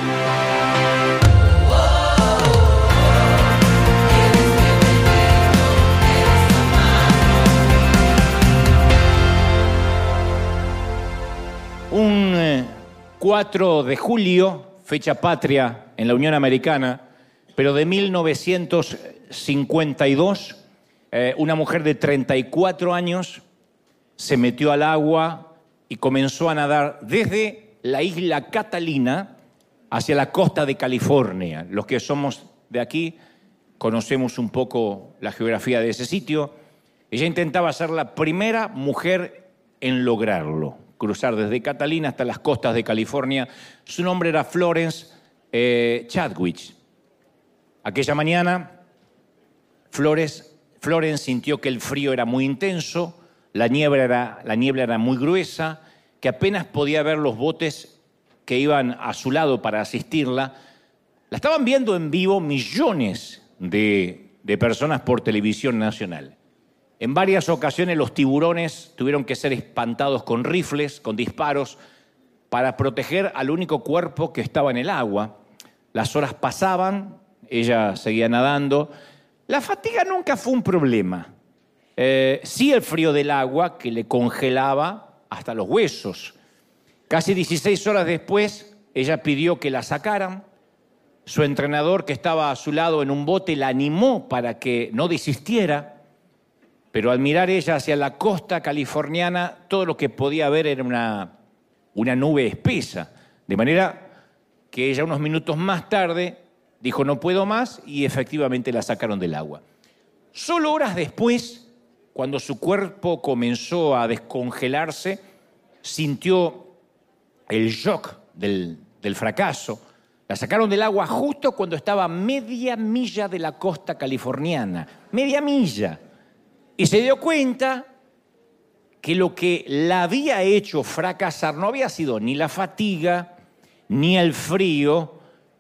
Un 4 de julio, fecha patria en la Unión Americana, pero de 1952, una mujer de 34 años se metió al agua y comenzó a nadar desde la isla Catalina hacia la costa de California. Los que somos de aquí conocemos un poco la geografía de ese sitio. Ella intentaba ser la primera mujer en lograrlo, cruzar desde Catalina hasta las costas de California. Su nombre era Florence Chadwick. Aquella mañana, Florence sintió que el frío era muy intenso, la niebla era muy gruesa, que apenas podía ver los botes que iban a su lado para asistirla. La estaban viendo en vivo millones de personas por televisión nacional. En varias ocasiones los tiburones tuvieron que ser espantados con rifles, con disparos, para proteger al único cuerpo que estaba en el agua. Las horas pasaban, ella seguía nadando. La fatiga nunca fue un problema. Sí el frío del agua, que le congelaba hasta los huesos. Casi 16 horas después, ella pidió que la sacaran. Su entrenador, que estaba a su lado en un bote, la animó para que no desistiera. Pero al mirar ella hacia la costa californiana, todo lo que podía ver era una nube espesa. De manera que ella unos minutos más tarde dijo no puedo más y efectivamente la sacaron del agua. Solo horas después, cuando su cuerpo comenzó a descongelarse, sintió el shock del fracaso. La sacaron del agua justo cuando estaba a media milla de la costa californiana. Media milla. Y se dio cuenta que lo que la había hecho fracasar no había sido ni la fatiga, ni el frío,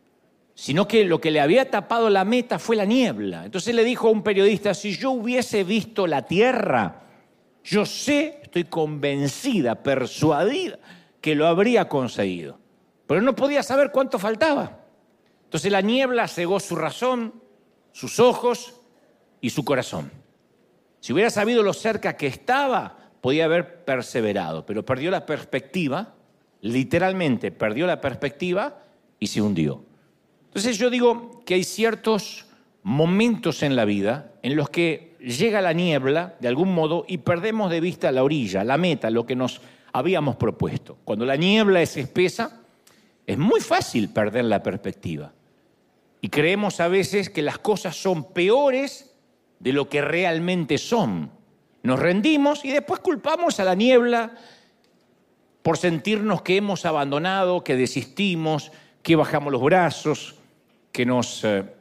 sino que lo que le había tapado la meta fue la niebla. Entonces le dijo a un periodista, si yo hubiese visto la tierra, yo sé, estoy convencida, persuadida, que lo habría conseguido. Pero no podía saber cuánto faltaba. Entonces la niebla cegó su razón, sus ojos y su corazón. Si hubiera sabido lo cerca que estaba, podía haber perseverado, pero perdió la perspectiva, literalmente perdió la perspectiva y se hundió. Entonces yo digo que hay ciertos momentos en la vida en los que llega la niebla, de algún modo, y perdemos de vista la orilla, la meta, lo que nos habíamos propuesto. Cuando la niebla es espesa, es muy fácil perder la perspectiva. Y creemos a veces que las cosas son peores de lo que realmente son. Nos rendimos y después culpamos a la niebla por sentirnos que hemos abandonado, que desistimos, que bajamos los brazos, que nos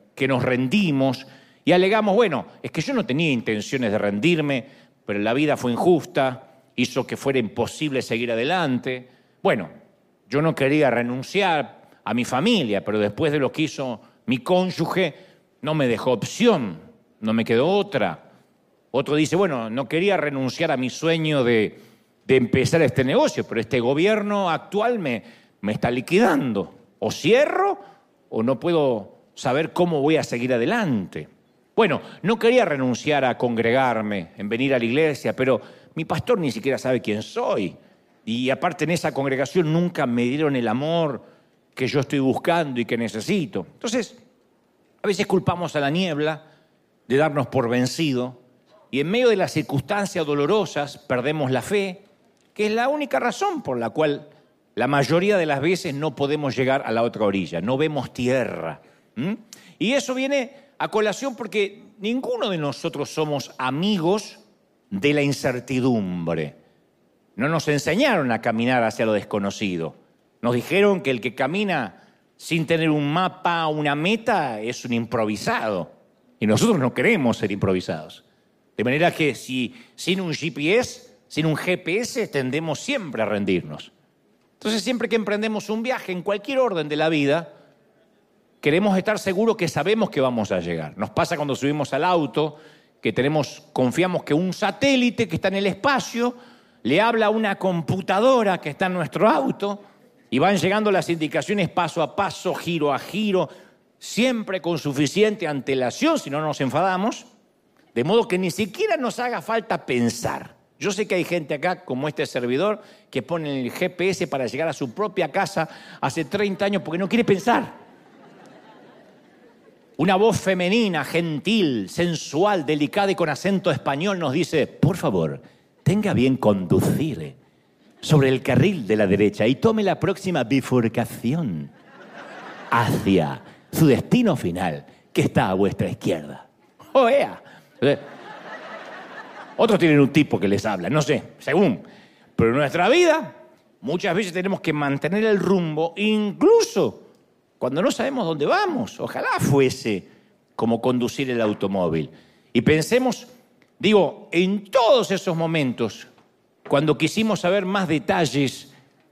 rendimos y alegamos, bueno, es que yo no tenía intenciones de rendirme, pero la vida fue injusta, hizo que fuera imposible seguir adelante. Bueno, yo no quería renunciar a mi familia, pero después de lo que hizo mi cónyuge, no me dejó opción. No me quedó otra. Otro dice, bueno, no quería renunciar a mi sueño de empezar este negocio, pero este gobierno actual me está liquidando. O cierro o no puedo saber cómo voy a seguir adelante. Bueno, no quería renunciar a congregarme, en venir a la iglesia, pero mi pastor ni siquiera sabe quién soy. Y aparte en esa congregación nunca me dieron el amor que yo estoy buscando y que necesito. Entonces, a veces culpamos a la niebla de darnos por vencido, y en medio de las circunstancias dolorosas perdemos la fe, que es la única razón por la cual la mayoría de las veces no podemos llegar a la otra orilla, no vemos tierra. Y eso viene a colación porque ninguno de nosotros somos amigos de la incertidumbre. No nos enseñaron a caminar hacia lo desconocido. Nos dijeron que el que camina sin tener un mapa, una meta, es un improvisado. Y nosotros no queremos ser improvisados. De manera que sin un GPS, tendemos siempre a rendirnos. Entonces, siempre que emprendemos un viaje en cualquier orden de la vida, queremos estar seguros que sabemos que vamos a llegar. Nos pasa cuando subimos al auto, que confiamos que un satélite que está en el espacio le habla a una computadora que está en nuestro auto Y van llegando las indicaciones paso a paso, giro a giro, siempre con suficiente antelación, si no nos enfadamos, de modo que ni siquiera nos haga falta pensar. Yo sé que hay gente acá, como este servidor, que pone el GPS para llegar a su propia casa hace 30 años porque no quiere pensar. Una voz femenina, gentil, sensual, delicada y con acento español nos dice: por favor, tenga bien conducir sobre el carril de la derecha y tome la próxima bifurcación hacia su destino final, que está a vuestra izquierda. ¡Oea! Otros tienen un tipo que les habla, no sé, según. Pero en nuestra vida, muchas veces tenemos que mantener el rumbo, incluso cuando no sabemos dónde vamos. Ojalá fuese como conducir el automóvil. Y pensemos, digo, en todos esos momentos, cuando quisimos saber más detalles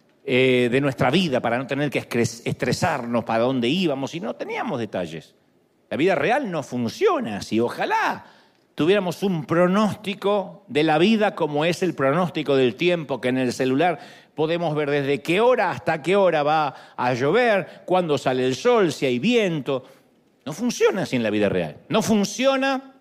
de nuestra vida para no tener que estresarnos para dónde íbamos y no teníamos detalles. La vida real no funciona así. Ojalá tuviéramos un pronóstico de la vida como es el pronóstico del tiempo, que en el celular podemos ver desde qué hora hasta qué hora va a llover, cuándo sale el sol, si hay viento. No funciona así en la vida real. No funciona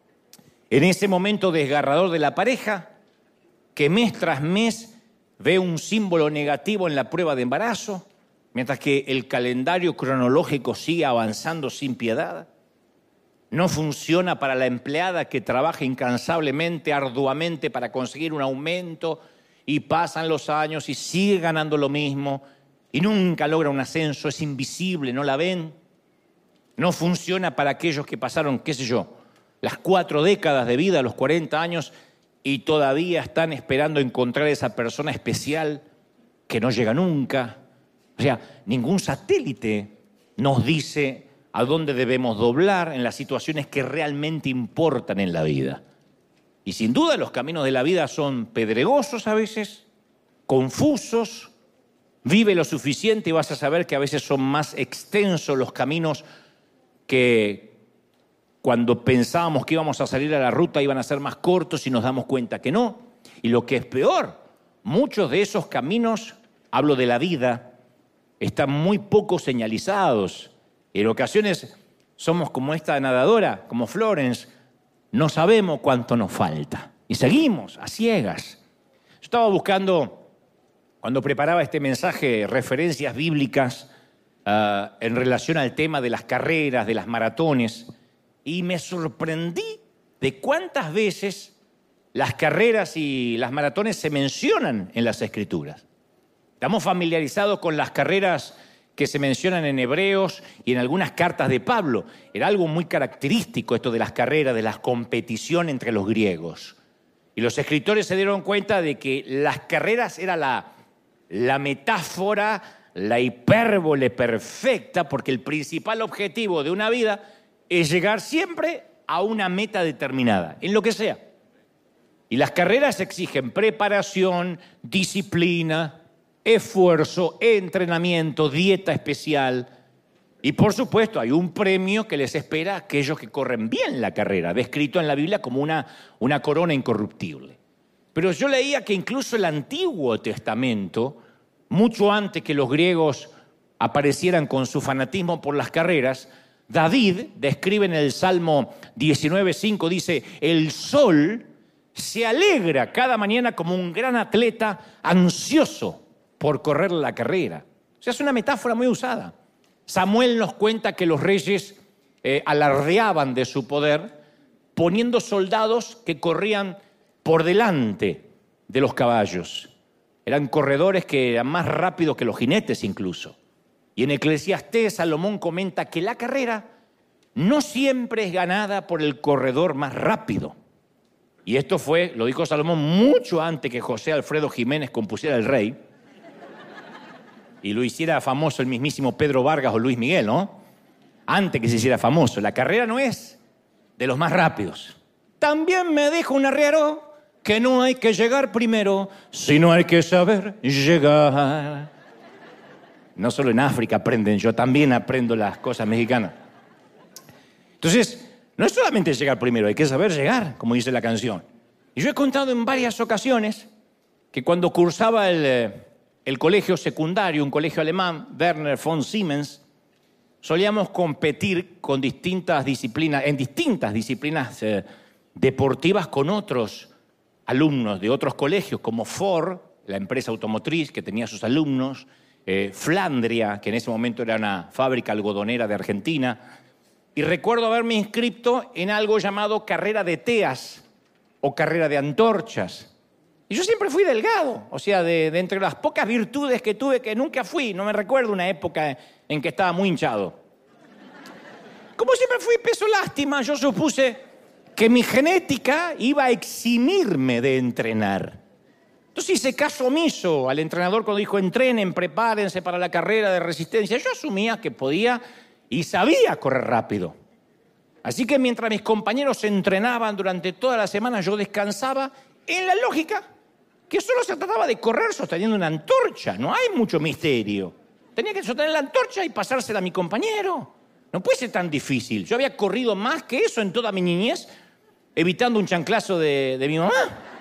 en ese momento desgarrador de la pareja, que mes tras mes ve un símbolo negativo en la prueba de embarazo, mientras que el calendario cronológico sigue avanzando sin piedad. No funciona para la empleada que trabaja incansablemente, arduamente para conseguir un aumento, y pasan los años y sigue ganando lo mismo y nunca logra un ascenso, es invisible, no la ven. No funciona para aquellos que pasaron, qué sé yo, las 4 décadas de vida, los 40 años, y todavía están esperando encontrar a esa persona especial que no llega nunca. O sea, ningún satélite nos dice a dónde debemos doblar en las situaciones que realmente importan en la vida. Y sin duda los caminos de la vida son pedregosos a veces, confusos. Vive lo suficiente y vas a saber que a veces son más extensos los caminos que cuando pensábamos que íbamos a salir a la ruta iban a ser más cortos y nos damos cuenta que no. Y lo que es peor, muchos de esos caminos, hablo de la vida, están muy poco señalizados. En ocasiones somos como esta nadadora, como Florence, no sabemos cuánto nos falta y seguimos a ciegas. Yo estaba buscando, cuando preparaba este mensaje, referencias bíblicas en relación al tema de las carreras, de las maratones, y me sorprendí de cuántas veces las carreras y las maratones se mencionan en las Escrituras. Estamos familiarizados con las carreras que se mencionan en Hebreos y en algunas cartas de Pablo. Era algo muy característico esto de las carreras, de la competición entre los griegos. Y los escritores se dieron cuenta de que las carreras era la metáfora, la hipérbole perfecta, porque el principal objetivo de una vida es llegar siempre a una meta determinada, en lo que sea. Y las carreras exigen preparación, disciplina, esfuerzo, entrenamiento, dieta especial. Y por supuesto hay un premio que les espera a aquellos que corren bien la carrera, descrito en la Biblia como una corona incorruptible. Pero yo leía que incluso el Antiguo Testamento, mucho antes que los griegos aparecieran con su fanatismo por las carreras, David describe en el Salmo 19:5, dice: el sol se alegra cada mañana como un gran atleta ansioso por correr la carrera. O sea, es una metáfora muy usada. Samuel nos cuenta que los reyes alardeaban de su poder poniendo soldados que corrían por delante de los caballos. Eran corredores que eran más rápidos que los jinetes incluso. Y en Eclesiastés Salomón comenta que la carrera no siempre es ganada por el corredor más rápido. Y esto lo dijo Salomón mucho antes que José Alfredo Jiménez compusiera El Rey y lo hiciera famoso el mismísimo Pedro Vargas o Luis Miguel, ¿no? Antes que se hiciera famoso. La carrera no es de los más rápidos. También me dijo un arriero que no hay que llegar primero, sino hay que saber llegar. No solo en África aprenden, yo también aprendo las cosas mexicanas. Entonces, no es solamente llegar primero, hay que saber llegar, como dice la canción. Y yo he contado en varias ocasiones que cuando cursaba el el colegio secundario, un colegio alemán, Werner von Siemens, solíamos competir con en distintas disciplinas deportivas con otros alumnos de otros colegios, como Ford, la empresa automotriz que tenía sus alumnos, Flandria, que en ese momento era una fábrica algodonera de Argentina, y recuerdo haberme inscrito en algo llamado carrera de teas o carrera de antorchas. Y yo siempre fui delgado, o sea, de entre las pocas virtudes que tuve, que nunca fui, no me recuerdo una época en que estaba muy hinchado. Como siempre fui peso lástima, yo supuse que mi genética iba a eximirme de entrenar. Entonces hice caso omiso al entrenador cuando dijo entrenen, prepárense para la carrera de resistencia. Yo asumía que podía y sabía correr rápido. Así que mientras mis compañeros entrenaban durante toda la semana, yo descansaba en la lógica que solo se trataba de correr sosteniendo una antorcha. No hay mucho misterio. Tenía que sostener la antorcha y pasársela a mi compañero. No puede ser tan difícil. Yo había corrido más que eso en toda mi niñez, evitando un chanclazo de mi mamá.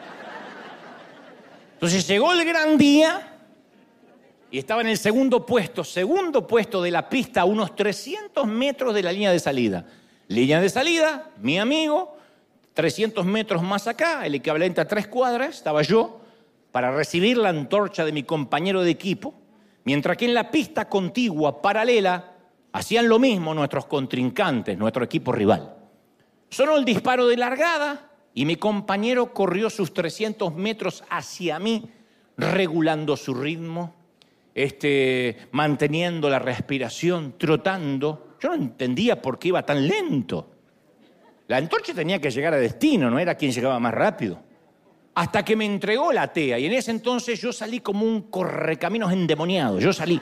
Entonces llegó el gran día y estaba en el segundo puesto de la pista, a unos 300 metros de la línea de salida. Línea de salida, mi amigo, 300 metros más acá, el equivalente a 3 cuadras, estaba yo, para recibir la antorcha de mi compañero de equipo, mientras que en la pista contigua, paralela, hacían lo mismo nuestros contrincantes, nuestro equipo rival. Sonó el disparo de largada y mi compañero corrió sus 300 metros hacia mí, regulando su ritmo, manteniendo la respiración, trotando. Yo no entendía por qué iba tan lento. La antorcha tenía que llegar a destino, no era quien llegaba más rápido. Hasta que me entregó la tea, y en ese entonces yo salí como un correcaminos endemoniado. Yo salí.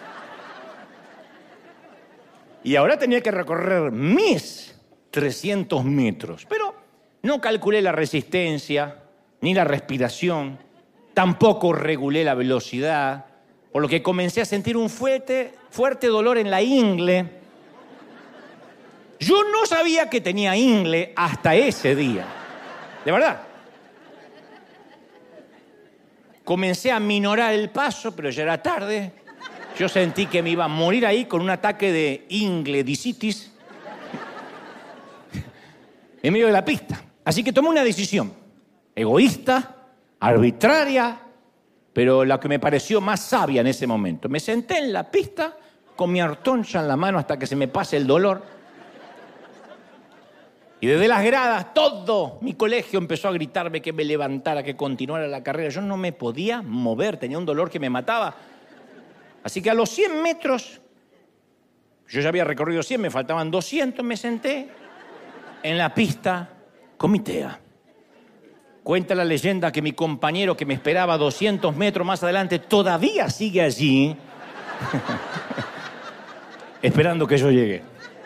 Y ahora tenía que recorrer mis 300 metros. Pero no calculé la resistencia, ni la respiración, tampoco regulé la velocidad, por lo que comencé a sentir un fuerte dolor en la ingle. Yo no sabía que tenía ingle hasta ese día. De verdad. Comencé a minorar el paso, pero ya era tarde. Yo sentí que me iba a morir ahí con un ataque de ingledicitis en medio de la pista. Así que tomé una decisión egoísta, arbitraria, pero la que me pareció más sabia en ese momento. Me senté en la pista con mi antorcha en la mano hasta que se me pase el dolor. Y desde las gradas, todo mi colegio empezó a gritarme que me levantara, que continuara la carrera. Yo no me podía mover, tenía un dolor que me mataba. Así que a los 100 metros, yo ya había recorrido 100, me faltaban 200, me senté en la pista con mi tea. Cuenta la leyenda que mi compañero que me esperaba 200 metros más adelante todavía sigue allí, esperando que yo llegue.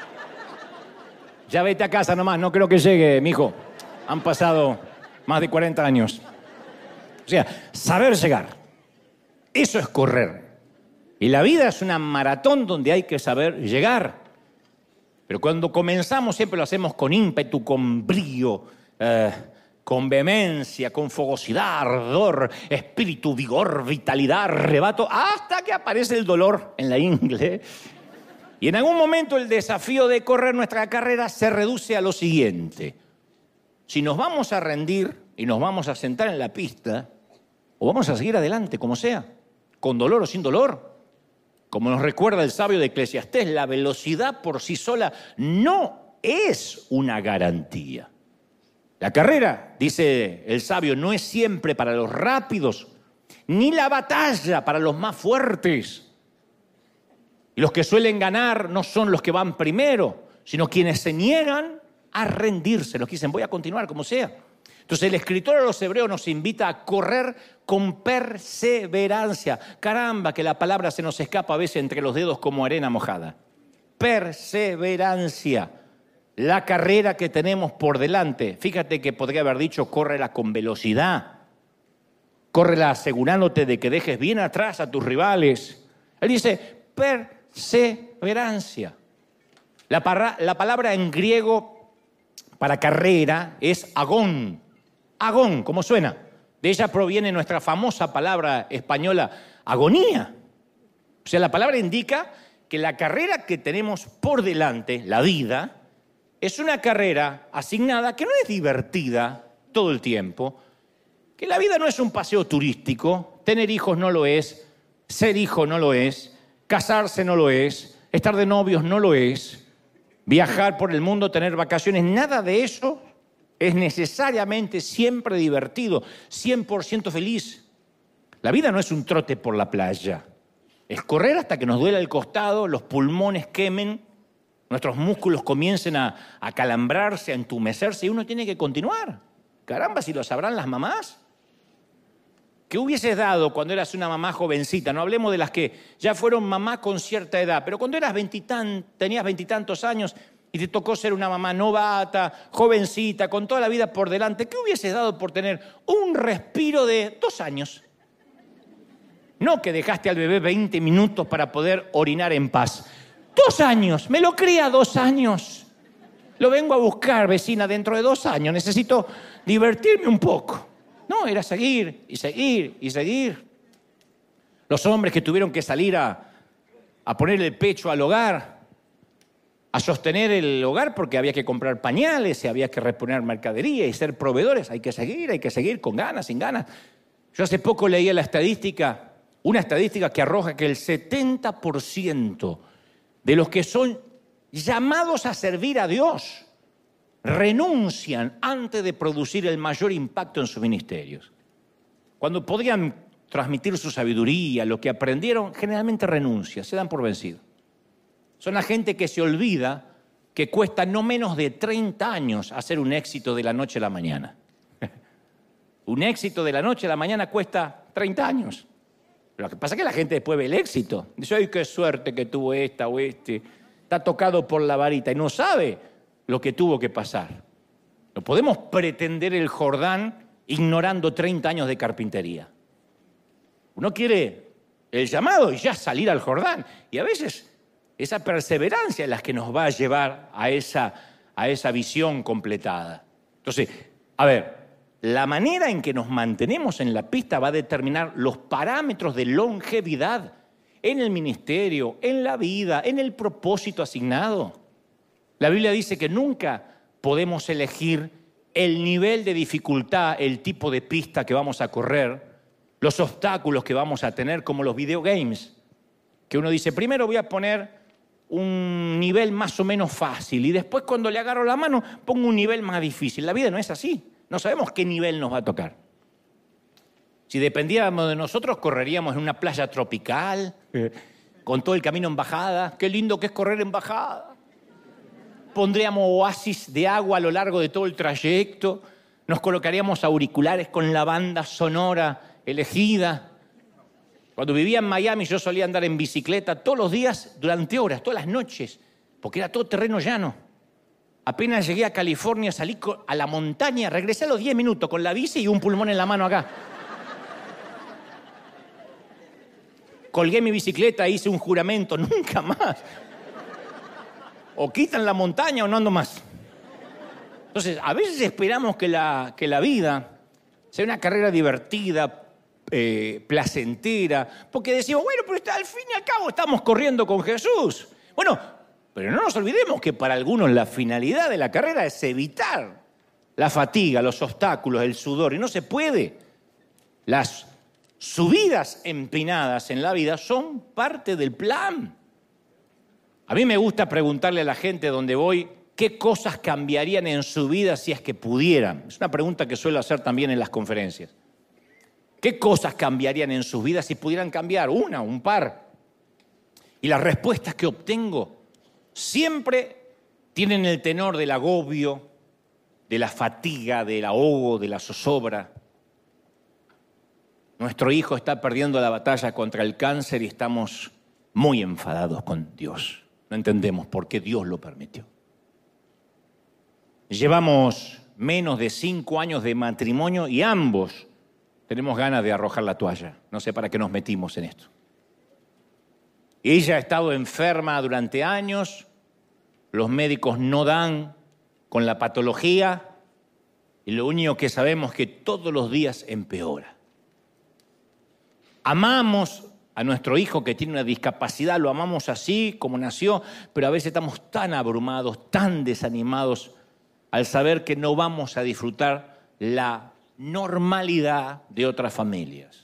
Ya vete a casa nomás, no creo que llegue, mijo. Han pasado más de 40 años. O sea, saber llegar, eso es correr. Y la vida es una maratón donde hay que saber llegar. Pero cuando comenzamos siempre lo hacemos con ímpetu, con brío, con vehemencia, con fogosidad, ardor, espíritu, vigor, vitalidad, arrebato, hasta que aparece el dolor en la ingle. Y en algún momento el desafío de correr nuestra carrera se reduce a lo siguiente. Si nos vamos a rendir y nos vamos a sentar en la pista, o vamos a seguir adelante, como sea, con dolor o sin dolor. Como nos recuerda el sabio de Eclesiastés, la velocidad por sí sola no es una garantía. La carrera, dice el sabio, no es siempre para los rápidos, ni la batalla para los más fuertes. Y los que suelen ganar no son los que van primero, sino quienes se niegan a rendirse, los que dicen voy a continuar como sea. Entonces el escritor a los hebreos nos invita a correr con perseverancia. Caramba, que la palabra se nos escapa a veces entre los dedos como arena mojada. Perseverancia. La carrera que tenemos por delante. Fíjate que podría haber dicho córrela con velocidad. Córrela asegurándote de que dejes bien atrás a tus rivales. Él dice perseverancia. La palabra en griego para carrera es agón. Agón, ¿cómo suena? De ella proviene nuestra famosa palabra española, agonía. O sea, la palabra indica que la carrera que tenemos por delante, la vida, es una carrera asignada que no es divertida todo el tiempo, que la vida no es un paseo turístico, tener hijos no lo es, ser hijo no lo es, casarse no lo es, estar de novios no lo es, viajar por el mundo, tener vacaciones, nada de eso es necesariamente siempre divertido, 100% feliz. La vida no es un trote por la playa, es correr hasta que nos duela el costado, los pulmones quemen, nuestros músculos comiencen a calambrarse, a entumecerse y uno tiene que continuar. Caramba, si lo sabrán las mamás. ¿Qué hubieses dado cuando eras una mamá jovencita? No hablemos de las que ya fueron mamá con cierta edad, pero cuando eras tenías 20 y tantos años y te tocó ser una mamá novata, jovencita, con toda la vida por delante, ¿qué hubieses dado por tener un respiro de 2 años? No que dejaste al bebé 20 minutos para poder orinar en paz. 2 años, me lo cría 2 años. Lo vengo a buscar, vecina, dentro de 2 años. Necesito divertirme un poco. No, era seguir y seguir y seguir. Los hombres que tuvieron que salir a poner el pecho al hogar, a sostener el hogar porque había que comprar pañales, y había que reponer mercadería y ser proveedores. Hay que seguir con ganas, sin ganas. Yo hace poco leía la estadística, una estadística que arroja que el 70% de los que son llamados a servir a Dios renuncian antes de producir el mayor impacto en sus ministerios. Cuando podían transmitir su sabiduría, lo que aprendieron, generalmente renuncian, se dan por vencidos. Son la gente que se olvida que cuesta no menos de 30 años hacer un éxito de la noche a la mañana. Un éxito de la noche a la mañana cuesta 30 años. Pero lo que pasa es que la gente después ve el éxito. Dice, ¡ay, qué suerte que tuvo esta o este! Está tocado por la varita y no sabe lo que tuvo que pasar. No podemos pretender el Jordán ignorando 30 años de carpintería. Uno quiere el llamado y ya salir al Jordán. Y a veces esa perseverancia es la que nos va a llevar a esa visión completada. Entonces, a ver, la manera en que nos mantenemos en la pista va a determinar los parámetros de longevidad en el ministerio, en la vida, en el propósito asignado. La Biblia dice que nunca podemos elegir el nivel de dificultad, el tipo de pista que vamos a correr, los obstáculos que vamos a tener, como los videogames. Que uno dice, primero voy a poner un nivel más o menos fácil y después cuando le agarro la mano pongo un nivel más difícil. La vida no es así. No sabemos qué nivel nos va a tocar. Si dependiéramos de nosotros, correríamos en una playa tropical, con todo el camino en bajada. Qué lindo que es correr en bajada. Pondríamos oasis de agua a lo largo de todo el trayecto. Nos colocaríamos auriculares con la banda sonora elegida. Cuando vivía en Miami, yo solía andar en bicicleta todos los días, durante horas, todas las noches, porque era todo terreno llano. Apenas llegué a California, salí a la montaña, regresé a los 10 minutos con la bici y un pulmón en la mano acá. Colgué mi bicicleta, hice un juramento, nunca más. O quitan la montaña o no ando más. Entonces, a veces esperamos que la vida sea una carrera divertida, placentera, porque decimos, bueno, pero al fin y al cabo estamos corriendo con Jesús. Bueno, pero no nos olvidemos que para algunos la finalidad de la carrera es evitar la fatiga, los obstáculos, el sudor, y no se puede. Las subidas empinadas en la vida son parte del plan. A mí me gusta preguntarle a la gente donde voy qué cosas cambiarían en su vida si es que pudieran. Es una pregunta que suelo hacer también en las conferencias. ¿Qué cosas cambiarían en sus vidas si pudieran cambiar? Una, un par. Y las respuestas que obtengo siempre tienen el tenor del agobio, de la fatiga, del ahogo, de la zozobra. Nuestro hijo está perdiendo la batalla contra el cáncer y estamos muy enfadados con Dios. No entendemos por qué Dios lo permitió. Llevamos menos de 5 años de matrimonio y ambos tenemos ganas de arrojar la toalla. No sé para qué nos metimos en esto. Ella ha estado enferma durante años, los médicos no dan con la patología y lo único que sabemos es que todos los días empeora. Amamos a nuestro hijo que tiene una discapacidad, lo amamos así como nació, pero a veces estamos tan abrumados, tan desanimados al saber que no vamos a disfrutar la normalidad de otras familias.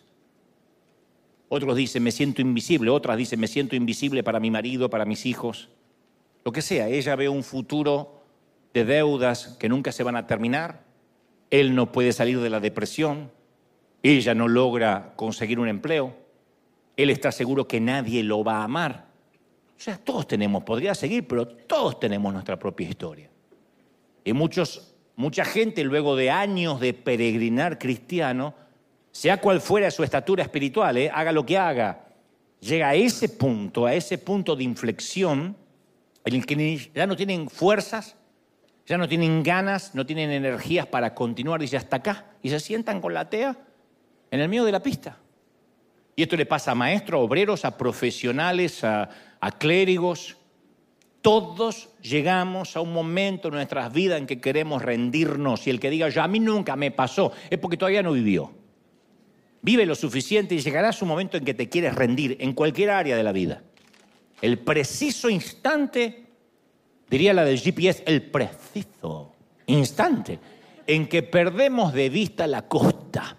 Otros dicen, me siento invisible, otras dicen, me siento invisible para mi marido, para mis hijos. Lo que sea, ella ve un futuro de deudas que nunca se van a terminar, él no puede salir de la depresión, ella no logra conseguir un empleo, él está seguro que nadie lo va a amar. O sea, todos tenemos, podría seguir, pero todos tenemos nuestra propia historia. Y mucha gente, luego de años de peregrinar cristiano, sea cual fuera su estatura espiritual, haga lo que haga, llega a ese punto de inflexión en el que ya no tienen fuerzas, ya no tienen ganas, no tienen energías para continuar, dice hasta acá, y se sientan con la tea en el medio de la pista. Y esto le pasa a maestros, a obreros, a profesionales, a clérigos. Todos llegamos a un momento en nuestras vidas en que queremos rendirnos, y el que diga, a mí nunca me pasó, es porque todavía no vivió. Vive lo suficiente y llegará su momento en que te quieres rendir en cualquier área de la vida. El preciso instante, diría la del GPS, el preciso instante en que perdemos de vista la costa,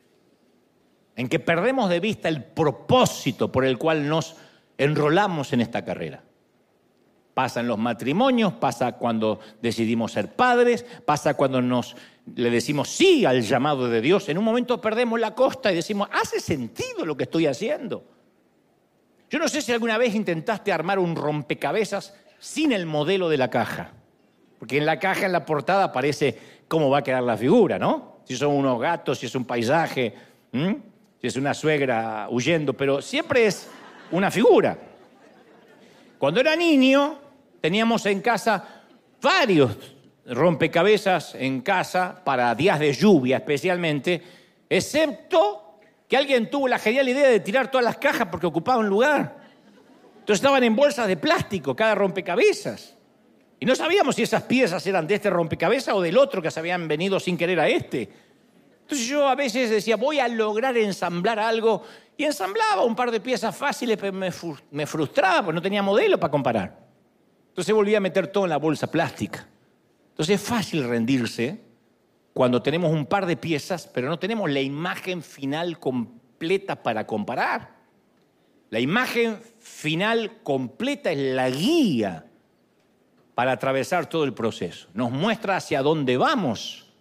en que perdemos de vista el propósito por el cual nos enrolamos en esta carrera. Pasa en los matrimonios, pasa cuando decidimos ser padres, pasa cuando le decimos sí al llamado de Dios. En un momento perdemos la costa y decimos, ¿hace sentido lo que estoy haciendo? Yo no sé si alguna vez intentaste armar un rompecabezas sin el modelo de la caja. Porque en la caja, en la portada, aparece cómo va a quedar la figura, ¿no? Si son unos gatos, si es un paisaje, si es una suegra huyendo, pero siempre es una figura. Cuando era niño, teníamos en casa varios rompecabezas en casa para días de lluvia especialmente, excepto que alguien tuvo la genial idea de tirar todas las cajas porque ocupaban lugar. Entonces estaban en bolsas de plástico cada rompecabezas. Y no sabíamos si esas piezas eran de este rompecabezas o del otro que se habían venido sin querer a este. Entonces yo a veces decía, voy a lograr ensamblar algo, y ensamblaba un par de piezas fáciles, pero me frustraba porque no tenía modelo para comparar. Entonces volví a meter todo en la bolsa plástica. Entonces es fácil rendirse cuando tenemos un par de piezas, pero no tenemos la imagen final completa para comparar. La imagen final completa es la guía para atravesar todo el proceso. Nos muestra hacia dónde vamos.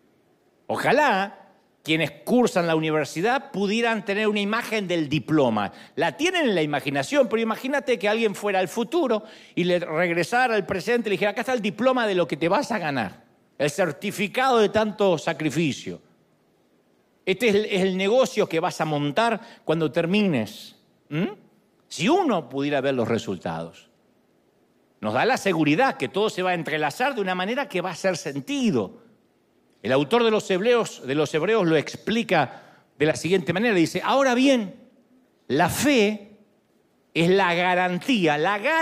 Ojalá quienes cursan la universidad pudieran tener una imagen del diploma. La tienen en la imaginación, pero imagínate que alguien fuera al futuro y le regresara al presente y le dijera, acá está el diploma de lo que te vas a ganar, el certificado de tanto sacrificio. Este es el negocio que vas a montar cuando termines. Si uno pudiera ver los resultados, nos da la seguridad que todo se va a entrelazar de una manera que va a hacer sentido. El autor de los Hebreos lo explica de la siguiente manera. Dice, ahora bien, la fe es la garantía,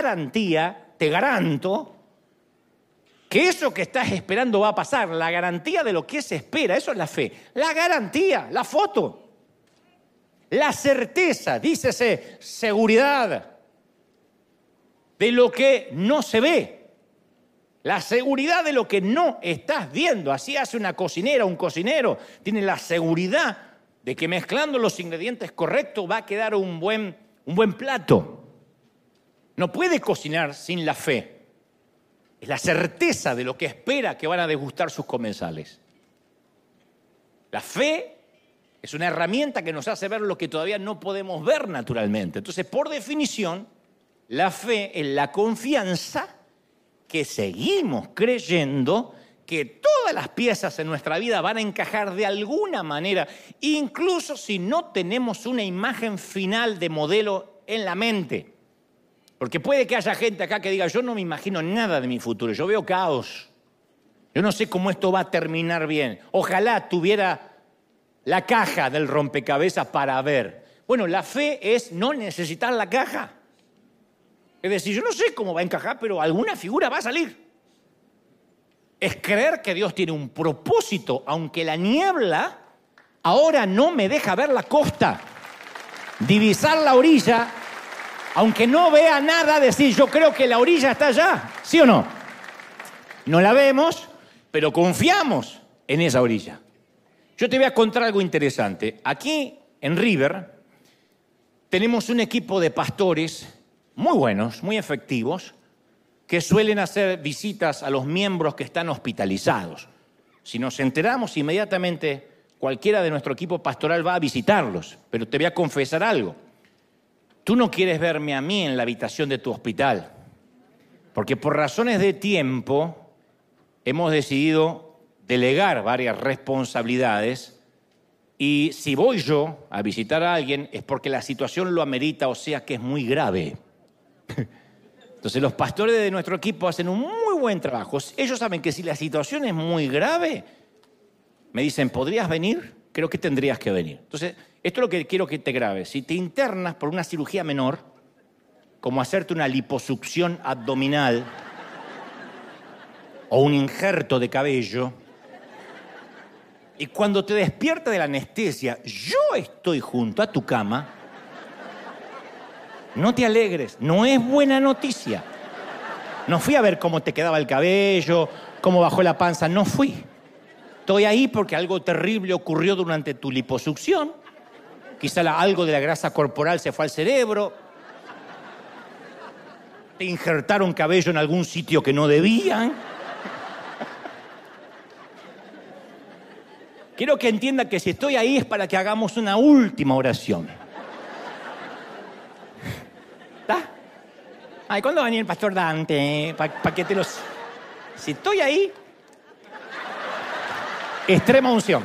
te garanto, que eso que estás esperando va a pasar, la garantía de lo que se espera, eso es la fe. La garantía, la foto, la certeza, dícese seguridad de lo que no se ve. La seguridad de lo que no estás viendo. Así hace una cocinera, un cocinero. Tiene la seguridad de que mezclando los ingredientes correctos va a quedar un buen plato. No puede cocinar sin la fe. Es la certeza de lo que espera que van a degustar sus comensales. La fe es una herramienta que nos hace ver lo que todavía no podemos ver naturalmente. Entonces, por definición, la fe es la confianza que seguimos creyendo que todas las piezas en nuestra vida van a encajar de alguna manera, incluso si no tenemos una imagen final de modelo en la mente. Porque puede que haya gente acá que diga, yo no me imagino nada de mi futuro, yo veo caos. Yo no sé cómo esto va a terminar bien. Ojalá tuviera la caja del rompecabezas para ver. Bueno, la fe es no necesitar la caja. Es decir, yo no sé cómo va a encajar, pero alguna figura va a salir. es creer que Dios tiene un propósito, aunque la niebla ahora no me deja ver la costa. Divisar la orilla, aunque no vea nada, decir yo creo que la orilla está allá, ¿sí o no? No la vemos, pero confiamos en esa orilla. Yo te voy a contar algo interesante. Aquí en River tenemos un equipo de pastores muy buenos, muy efectivos, que suelen hacer visitas a los miembros que están hospitalizados. Si nos enteramos, inmediatamente cualquiera de nuestro equipo pastoral va a visitarlos. Pero te voy a confesar algo. Tú no quieres verme a mí en la habitación de tu hospital, porque por razones de tiempo hemos decidido delegar varias responsabilidades, y si voy yo a visitar a alguien es porque la situación lo amerita, o sea que es muy grave. Entonces los pastores de nuestro equipo hacen un muy buen trabajo. Ellos saben que si la situación es muy grave, me dicen, ¿podrías venir? Creo que tendrías que venir. Entonces, esto es lo que quiero que te grabes. Si te internas por una cirugía menor, como hacerte una liposucción abdominal o un injerto de cabello, y cuando te despierta de la anestesia, yo estoy junto a tu cama, no te alegres, no es buena noticia. No fui a ver cómo te quedaba el cabello, cómo bajó la panza, no fui. Estoy ahí porque algo terrible ocurrió durante tu liposucción. Quizá algo de la grasa corporal se fue al cerebro. Te injertaron cabello en algún sitio que no debían. Quiero que entienda que si estoy ahí es para que hagamos una última oración. ¿Está? Ay, ¿cuándo va a venir el pastor Dante? ¿Para qué te los...? Si estoy ahí, extrema unción.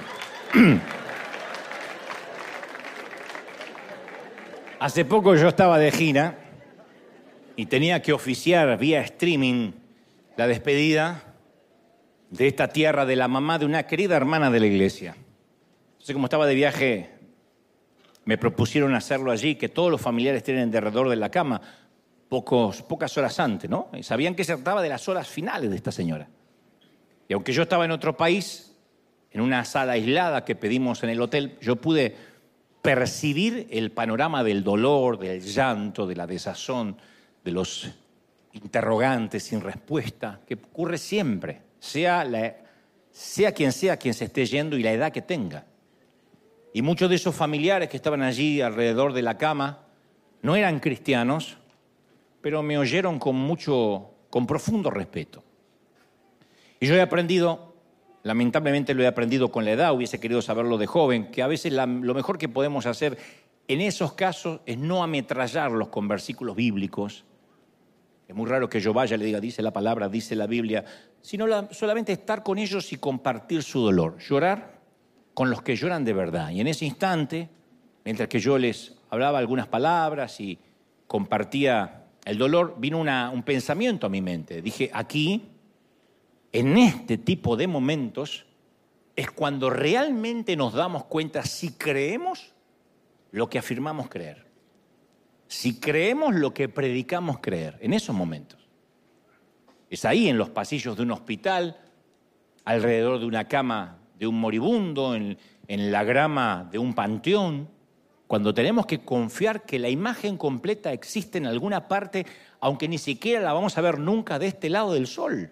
Hace poco yo estaba de gira y tenía que oficiar vía streaming la despedida de esta tierra de la mamá de una querida hermana de la iglesia. Entonces, como estaba de viaje, me propusieron hacerlo allí, que todos los familiares estén alrededor de la cama, pocas horas antes, ¿no? Y sabían que se trataba de las horas finales de esta señora. Y aunque yo estaba en otro país, en una sala aislada que pedimos en el hotel, yo pude percibir el panorama del dolor, del llanto, de la desazón, de los interrogantes sin respuesta, que ocurre siempre, sea quien se esté yendo y la edad que tenga. Y muchos de esos familiares que estaban allí alrededor de la cama no eran cristianos, pero me oyeron con profundo respeto. Y yo he aprendido, lamentablemente lo he aprendido con la edad, hubiese querido saberlo de joven, que a veces lo mejor que podemos hacer en esos casos es no ametrallarlos con versículos bíblicos. Es muy raro que yo vaya y le diga, dice la palabra, dice la Biblia, sino solamente estar con ellos y compartir su dolor, llorar con los que lloran de verdad. Y en ese instante, mientras que yo les hablaba algunas palabras y compartía el dolor, vino un pensamiento a mi mente. Dije, aquí, en este tipo de momentos, es cuando realmente nos damos cuenta si creemos lo que afirmamos creer. Si creemos lo que predicamos creer, en esos momentos. Es ahí, en los pasillos de un hospital, alrededor de una cama de un moribundo, en la grama de un panteón, cuando tenemos que confiar que la imagen completa existe en alguna parte, aunque ni siquiera la vamos a ver nunca de este lado del sol.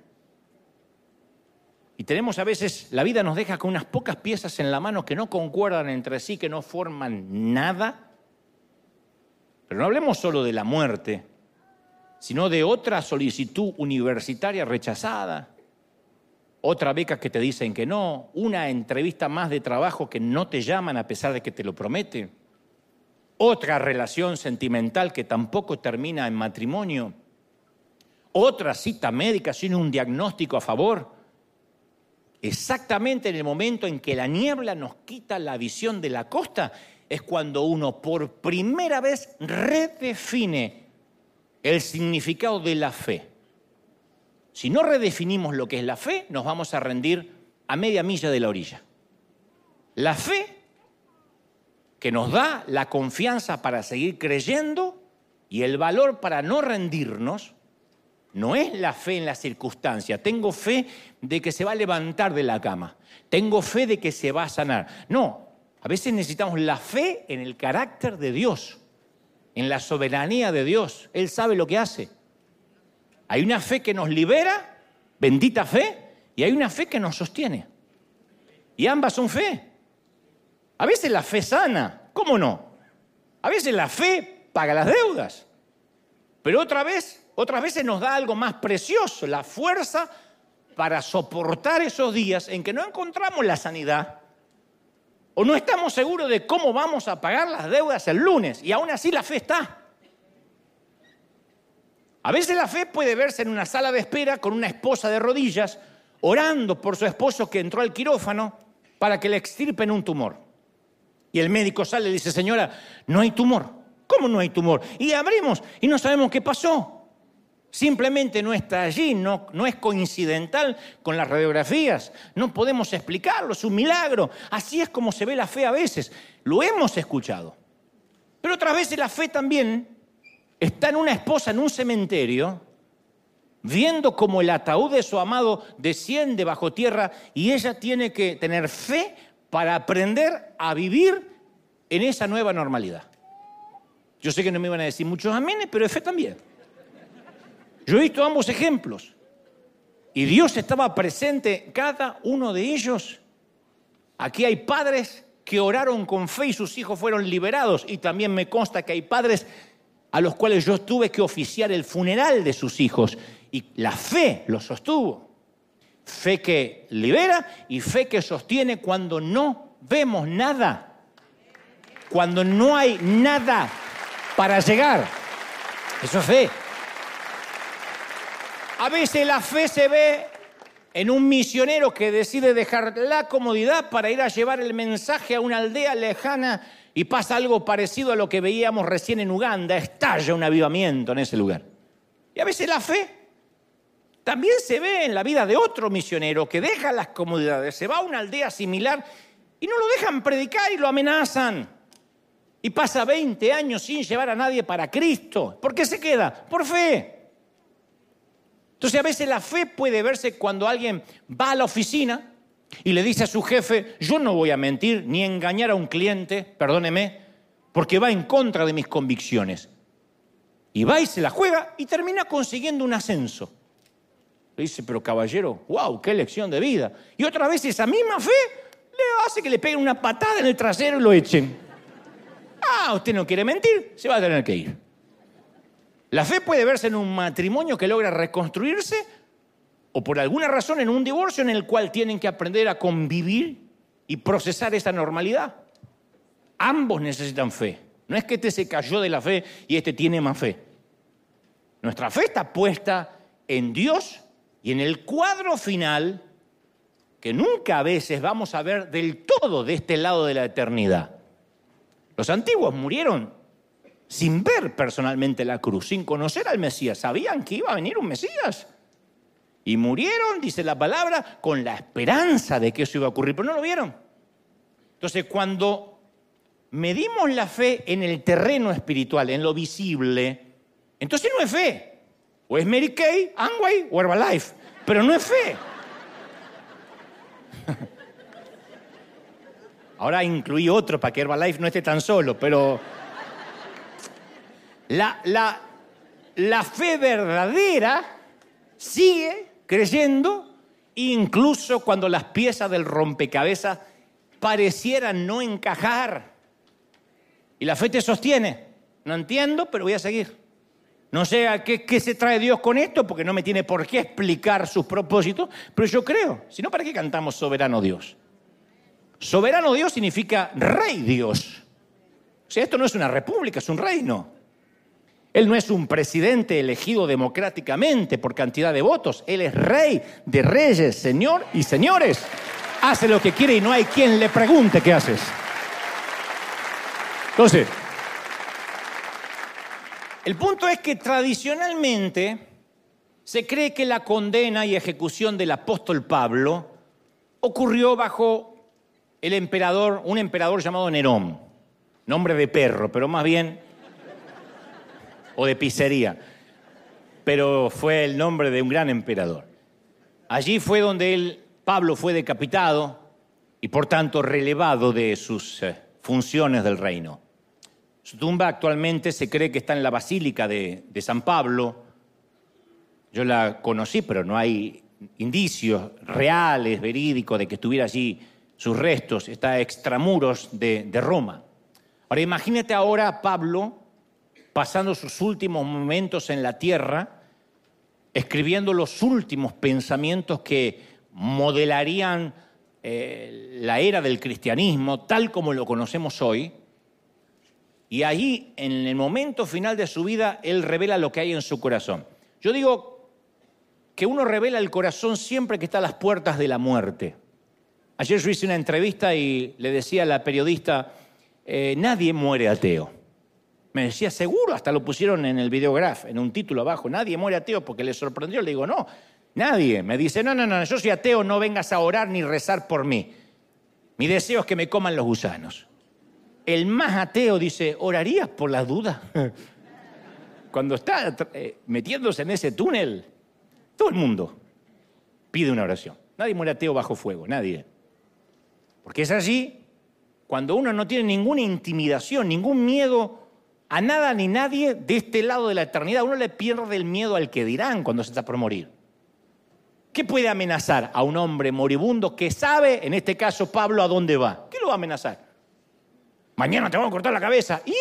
Y tenemos a veces, la vida nos deja con unas pocas piezas en la mano que no concuerdan entre sí, que no forman nada. Pero no hablemos solo de la muerte, sino de otra solicitud universitaria rechazada, otra beca que te dicen que no, una entrevista más de trabajo que no te llaman a pesar de que te lo prometen, otra relación sentimental que tampoco termina en matrimonio, otra cita médica sin un diagnóstico a favor. Exactamente en el momento en que la niebla nos quita la visión de la costa, es cuando uno por primera vez redefine el significado de la fe. Si no redefinimos lo que es la fe, nos vamos a rendir a media milla de la orilla. La fe que nos da la confianza para seguir creyendo y el valor para no rendirnos, no es la fe en la circunstancia. Tengo fe de que se va a levantar de la cama. Tengo fe de que se va a sanar. No, a veces necesitamos la fe en el carácter de Dios, en la soberanía de Dios. Él sabe lo que hace. Hay una fe que nos libera, bendita fe, y hay una fe que nos sostiene. Y ambas son fe. A veces la fe sana, ¿cómo no? A veces la fe paga las deudas. Pero otras veces nos da algo más precioso, la fuerza para soportar esos días en que no encontramos la sanidad o no estamos seguros de cómo vamos a pagar las deudas el lunes y aún así la fe está. A veces la fe puede verse en una sala de espera con una esposa de rodillas orando por su esposo que entró al quirófano para que le extirpen un tumor. Y el médico sale y dice, señora, no hay tumor. ¿Cómo no hay tumor? Y abrimos y no sabemos qué pasó. Simplemente no está allí, no es coincidental con las radiografías. No podemos explicarlo, es un milagro. Así es como se ve la fe a veces. Lo hemos escuchado. Pero otras veces la fe también está en una esposa en un cementerio, viendo como el ataúd de su amado desciende bajo tierra y ella tiene que tener fe para aprender a vivir en esa nueva normalidad. Yo sé que no me iban a decir muchos amenes, pero es fe también. Yo he visto ambos ejemplos y Dios estaba presente en cada uno de ellos. Aquí hay padres que oraron con fe y sus hijos fueron liberados y también me consta que hay padres a los cuales yo tuve que oficiar el funeral de sus hijos y la fe los sostuvo. Fe que libera y fe que sostiene cuando no vemos nada, cuando no hay nada para llegar. Eso es fe. A veces la fe se ve en un misionero que decide dejar la comodidad para ir a llevar el mensaje a una aldea lejana y pasa algo parecido a lo que veíamos recién en Uganda, estalla un avivamiento en ese lugar. Y a veces la fe también se ve en la vida de otro misionero que deja las comodidades, se va a una aldea similar y no lo dejan predicar y lo amenazan. Y pasa 20 años sin llevar a nadie para Cristo. ¿Por qué se queda? Por fe. Entonces a veces la fe puede verse cuando alguien va a la oficina y le dice a su jefe, yo no voy a mentir ni engañar a un cliente, perdóneme, porque va en contra de mis convicciones. Y va y se la juega y termina consiguiendo un ascenso. Le dice, pero caballero, wow, qué lección de vida. Y otra vez esa misma fe le hace que le peguen una patada en el trasero y lo echen. Usted no quiere mentir, se va a tener que ir. La fe puede verse en un matrimonio que logra reconstruirse o por alguna razón en un divorcio en el cual tienen que aprender a convivir y procesar esa normalidad. Ambos necesitan fe. No es que este se cayó de la fe y este tiene más fe. Nuestra fe está puesta en Dios y en el cuadro final que nunca a veces vamos a ver del todo de este lado de la eternidad. Los antiguos murieron sin ver personalmente la cruz, sin conocer al Mesías. Sabían que iba a venir un Mesías. Y murieron, dice la palabra, con la esperanza de que eso iba a ocurrir, pero no lo vieron. Entonces, cuando medimos la fe en el terreno espiritual, en lo visible, entonces no es fe. O es Mary Kay, Amway o Herbalife, pero no es fe. Ahora incluí otro para que Herbalife no esté tan solo, pero la fe verdadera sigue creyendo incluso cuando las piezas del rompecabezas parecieran no encajar. Y la fe te sostiene. No entiendo, pero voy a seguir. No sé a qué se trae Dios con esto, porque no me tiene por qué explicar sus propósitos, pero yo creo. Si no, ¿para qué cantamos Soberano Dios? Soberano Dios significa Rey Dios. O sea, esto no es una república, es un reino. Él no es un presidente elegido democráticamente por cantidad de votos. Él es Rey de reyes, Señor y señores. Hace lo que quiere y no hay quien le pregunte qué haces. Entonces, el punto es que tradicionalmente se cree que la condena y ejecución del apóstol Pablo ocurrió bajo un emperador llamado Nerón. Nombre de perro, pero más bien, o de pizzería. pero fue el nombre de un gran emperador. Allí fue donde Pablo fue decapitado y por tanto relevado de sus funciones del reino. Su tumba actualmente se cree que está en la Basílica de San Pablo. Yo la conocí, pero no hay indicios reales, verídicos, de que estuviera allí sus restos. Está extramuros de Roma. Ahora imagínate ahora a Pablo pasando sus últimos momentos en la tierra, escribiendo los últimos pensamientos que modelarían la era del cristianismo, tal como lo conocemos hoy. Y ahí, en el momento final de su vida, él revela lo que hay en su corazón. Yo digo que uno revela el corazón siempre que está a las puertas de la muerte. Ayer yo hice una entrevista y le decía a la periodista, nadie muere ateo. Me decía, seguro, hasta lo pusieron en el videograph, en un título abajo, nadie muere ateo, porque le sorprendió. Le digo, no, nadie. Me dice, no, yo soy ateo, no vengas a orar ni rezar por mí. Mi deseo es que me coman los gusanos. El más ateo dice, ¿orarías por las dudas? Cuando está metiéndose en ese túnel, todo el mundo pide una oración. Nadie muere ateo bajo fuego, nadie. Porque es allí, cuando uno no tiene ninguna intimidación, ningún miedo a nada ni nadie de este lado de la eternidad, uno le pierde el miedo al que dirán cuando se está por morir. ¿Qué puede amenazar a un hombre moribundo que sabe, en este caso Pablo, a dónde va? ¿Qué lo va a amenazar? Mañana te van a cortar la cabeza. ¿Y?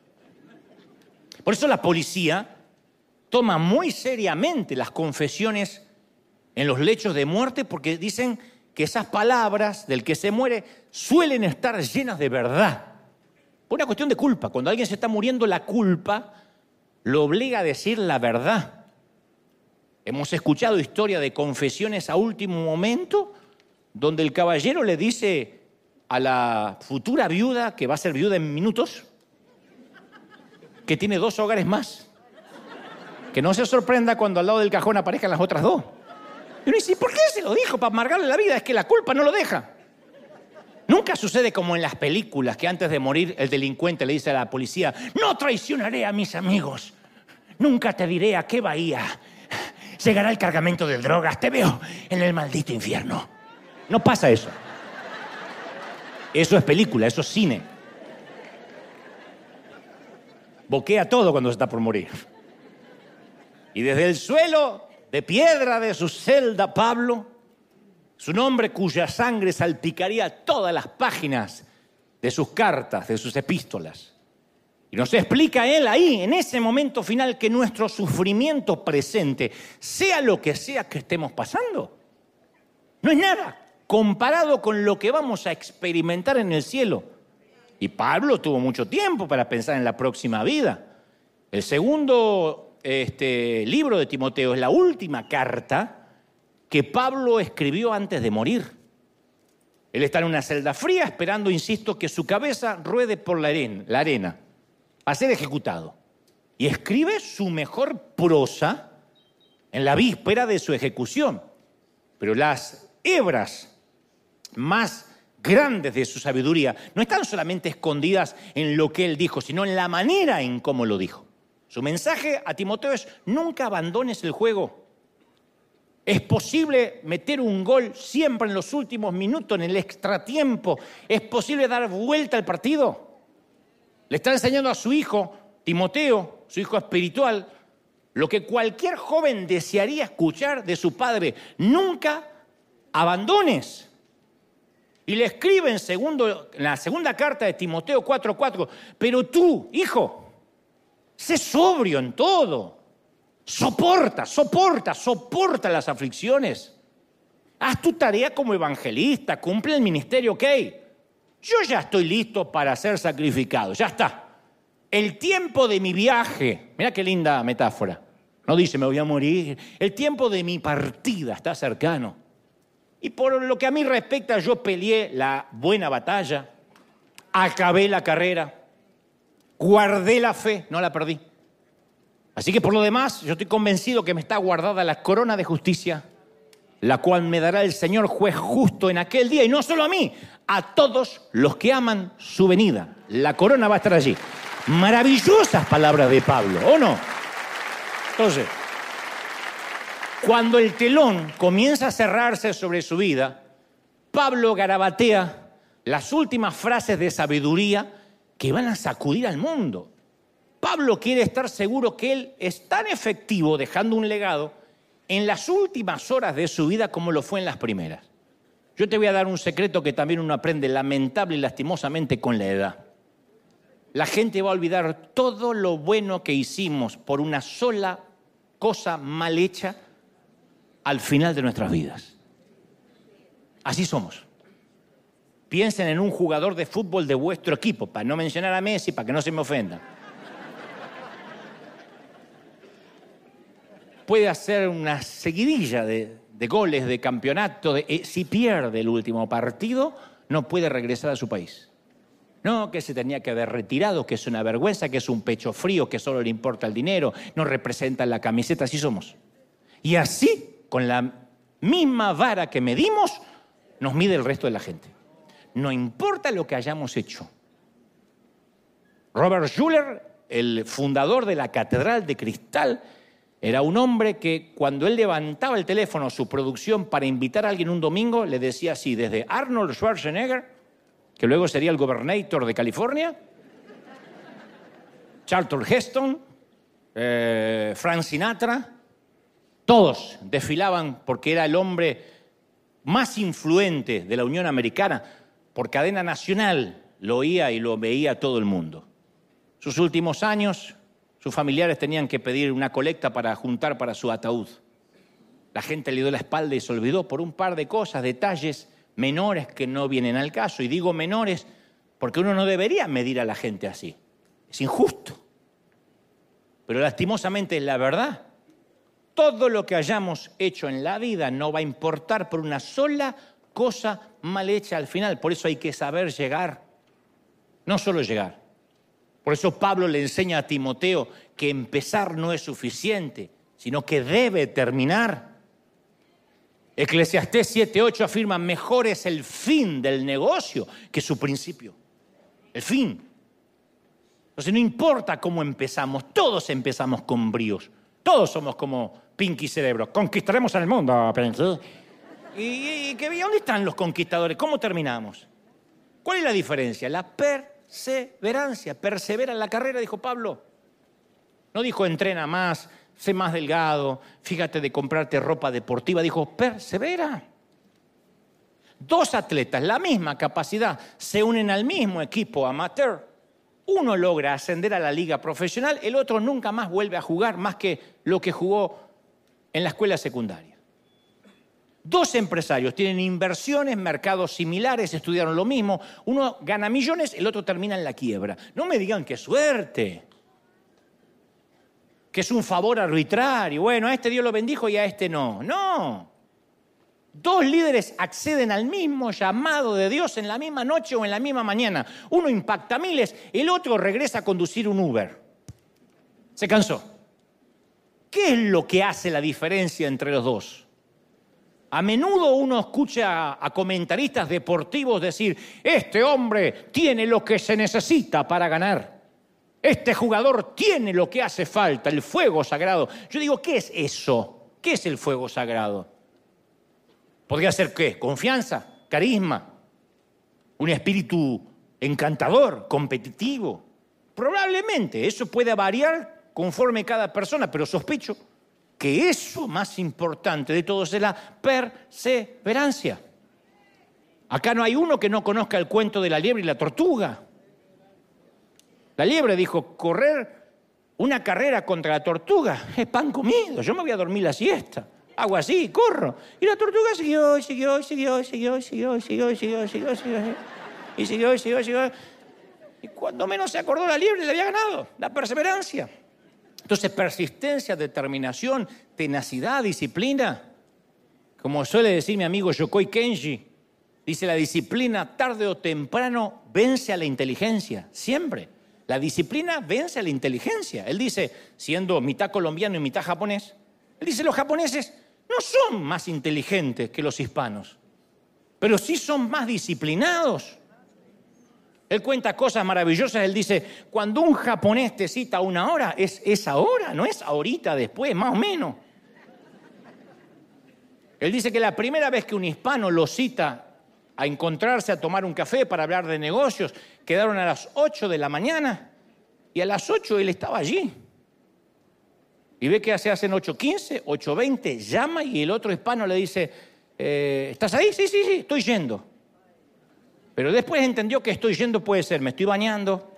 Por eso la policía toma muy seriamente las confesiones en los lechos de muerte, porque dicen que esas palabras del que se muere suelen estar llenas de verdad. Por una cuestión de culpa. Cuando alguien se está muriendo, la culpa lo obliga a decir la verdad. Hemos escuchado historias de confesiones a último momento, donde el caballero le dice a la futura viuda, que va a ser viuda en minutos, que tiene 2 hogares más. Que no se sorprenda cuando al lado del cajón aparezcan las otras 2. Y uno dice, ¿por qué se lo dijo? Para amargarle la vida. Es que la culpa no lo deja. Nunca sucede como en las películas, que antes de morir el delincuente le dice a la policía, no traicionaré a mis amigos, nunca te diré a qué bahía llegará el cargamento de drogas, te veo en el maldito infierno. No pasa eso. Eso es película, eso es cine. Boquea todo cuando se está por morir. Y desde el suelo de piedra de su celda, Pablo, su nombre cuya sangre salpicaría todas las páginas de sus cartas, de sus epístolas. Y nos explica él ahí, en ese momento final, que nuestro sufrimiento presente, sea lo que sea que estemos pasando, no es nada comparado con lo que vamos a experimentar en el cielo. Y Pablo tuvo mucho tiempo para pensar en la próxima vida. El segundo libro de Timoteo es la última carta que Pablo escribió antes de morir. Él está en una celda fría esperando, insisto, que su cabeza ruede por la arena a ser ejecutado. Y escribe su mejor prosa en la víspera de su ejecución. Pero las hebras más grandes de su sabiduría no están solamente escondidas en lo que él dijo, sino en la manera en cómo lo dijo. Su mensaje a Timoteo es: nunca abandones el juego. Es posible meter un gol siempre en los últimos minutos, en el extratiempo. Es posible dar vuelta al partido. Le está enseñando a su hijo, Timoteo, su hijo espiritual, lo que cualquier joven desearía escuchar de su padre: nunca abandones. Y le escribe en la segunda carta de Timoteo 4:4, pero tú, hijo, sé sobrio en todo. Soporta las aflicciones. Haz tu tarea como evangelista, cumple el ministerio, ¿ok? Yo ya estoy listo para ser sacrificado, ya está. El tiempo de mi viaje, mira qué linda metáfora. No dice me voy a morir. El tiempo de mi partida está cercano. Y por lo que a mí respecta, yo peleé la buena batalla, acabé la carrera, guardé la fe, no la perdí. Así que por lo demás, yo estoy convencido que me está guardada la corona de justicia, la cual me dará el Señor juez justo en aquel día, y no solo a mí, a todos los que aman su venida. La corona va a estar allí. Maravillosas palabras de Pablo, ¿o no? Entonces, Cuando el telón comienza a cerrarse sobre su vida, Pablo garabatea las últimas frases de sabiduría que van a sacudir al mundo. Pablo quiere estar seguro que él es tan efectivo dejando un legado en las últimas horas de su vida como lo fue en las primeras. Yo te voy a dar un secreto que también uno aprende lamentable y lastimosamente con la edad. La gente va a olvidar todo lo bueno que hicimos por una sola cosa mal hecha al final de nuestras vidas. Así somos. Piensen en un jugador de fútbol de vuestro equipo, para no mencionar a Messi, para que no se me ofendan. Puede hacer una seguidilla de goles, de campeonato. Si pierde el último partido, no puede regresar a su país. No, que se tenía que haber retirado, que es una vergüenza, que es un pecho frío, que solo le importa el dinero, no representa la camiseta. Así somos. Y así, con la misma vara que medimos, nos mide el resto de la gente. No importa lo que hayamos hecho. Robert Schuller, el fundador de la Catedral de Cristal, era un hombre que cuando él levantaba el teléfono, su producción, para invitar a alguien un domingo, le decía así, desde Arnold Schwarzenegger, que luego sería el gobernator de California, Charlton Heston, Frank Sinatra, todos desfilaban porque era el hombre más influente de la Unión Americana. Por cadena nacional lo oía y lo veía todo el mundo. Sus últimos años, sus familiares tenían que pedir una colecta para juntar para su ataúd. La gente le dio la espalda y se olvidó por un par de cosas, detalles menores que no vienen al caso. Y digo menores porque uno no debería medir a la gente así. Es injusto. Pero lastimosamente es la verdad. Todo lo que hayamos hecho en la vida no va a importar por una sola cosa mal hecha al final. Por eso hay que saber llegar, no solo llegar. Por eso Pablo le enseña a Timoteo que empezar no es suficiente, sino que debe terminar. Eclesiastés 7:8 afirma, mejor es el fin del negocio que su principio. El fin. Entonces no importa cómo empezamos, todos empezamos con bríos. Todos somos como Pinky Cerebro. Conquistaremos el mundo, Pinky. ¿Y dónde están los conquistadores? ¿Cómo terminamos? ¿Cuál es la diferencia? La perseverancia. Persevera en la carrera, dijo Pablo. No dijo entrena más, sé más delgado, fíjate de comprarte ropa deportiva. Dijo persevera. Dos atletas, la misma capacidad, se unen al mismo equipo amateur. Uno logra ascender a la liga profesional, el otro nunca más vuelve a jugar más que lo que jugó en la escuela secundaria. Dos empresarios tienen inversiones, mercados similares, estudiaron lo mismo. Uno gana millones, el otro termina en la quiebra. No me digan qué suerte, que es un favor arbitrario. Bueno, a este Dios lo bendijo y a este no. No. Dos líderes acceden al mismo llamado de Dios en la misma noche o en la misma mañana. Uno impacta miles, el otro regresa a conducir un Uber. Se cansó. ¿Qué es lo que hace la diferencia entre los dos? A menudo uno escucha a comentaristas deportivos decir, este hombre tiene lo que se necesita para ganar. Este jugador tiene lo que hace falta, el fuego sagrado. Yo digo, ¿qué es eso? ¿Qué es el fuego sagrado? ¿Podría ser qué? Confianza, carisma, un espíritu encantador, competitivo. Probablemente eso puede variar conforme cada persona, pero sospecho que eso más importante de todo es la perseverancia. Acá no hay uno que no conozca el cuento de la liebre y la tortuga. La liebre dijo, correr una carrera contra la tortuga es pan comido, yo me voy a dormir la siesta. Hago así, corro. Y la tortuga siguió. Y cuando menos se acordó la liebre, le había ganado. La perseverancia. Entonces, persistencia, determinación, tenacidad, disciplina. Como suele decir mi amigo Yokoi Kenji, dice, la disciplina tarde o temprano vence a la inteligencia. Siempre. La disciplina vence a la inteligencia. Él dice, siendo mitad colombiano y mitad japonés, él dice, los japoneses no son más inteligentes que los hispanos, pero sí son más disciplinados. Él cuenta cosas maravillosas. Él dice, cuando un japonés te cita 1 hora, es esa hora, no es ahorita, después, más o menos. Él dice que la primera vez que un hispano lo cita a encontrarse a tomar un café para hablar de negocios, quedaron a las 8 de la mañana y a las 8 él estaba allí. Y ve que se hacen 8:15, 8:20, llama y el otro hispano le dice, ¿estás ahí? Sí, estoy yendo. Pero después entendió que estoy yendo puede ser, me estoy bañando,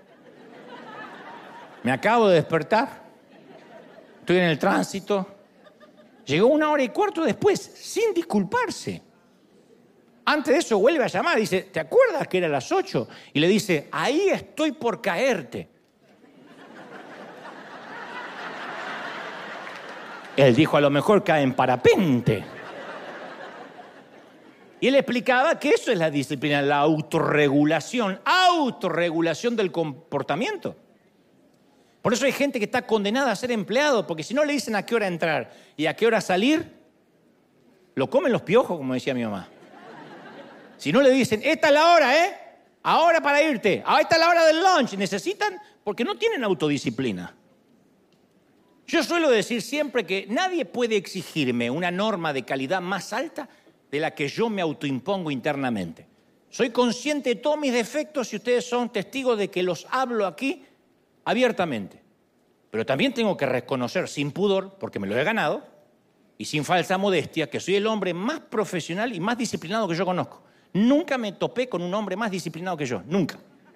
me acabo de despertar, estoy en el tránsito. Llegó 1 hora y cuarto después, sin disculparse. Antes de eso vuelve a llamar, dice, ¿te acuerdas que era las 8? Y le dice, ahí estoy por caerte. Él dijo, a lo mejor cae en parapente. Y él explicaba que eso es la disciplina, la autorregulación del comportamiento. Por eso hay gente que está condenada a ser empleado, porque si no le dicen a qué hora entrar y a qué hora salir, lo comen los piojos, como decía mi mamá. Si no le dicen, esta es la hora, ahora para irte, esta es la hora del lunch, necesitan, porque no tienen autodisciplina. Yo suelo decir siempre que nadie puede exigirme una norma de calidad más alta de la que yo me autoimpongo internamente. Soy consciente de todos mis defectos y ustedes son testigos de que los hablo aquí abiertamente. Pero también tengo que reconocer sin pudor, porque me lo he ganado, y sin falsa modestia, que soy el hombre más profesional y más disciplinado que yo conozco. Nunca me topé con un hombre más disciplinado que yo. Nunca.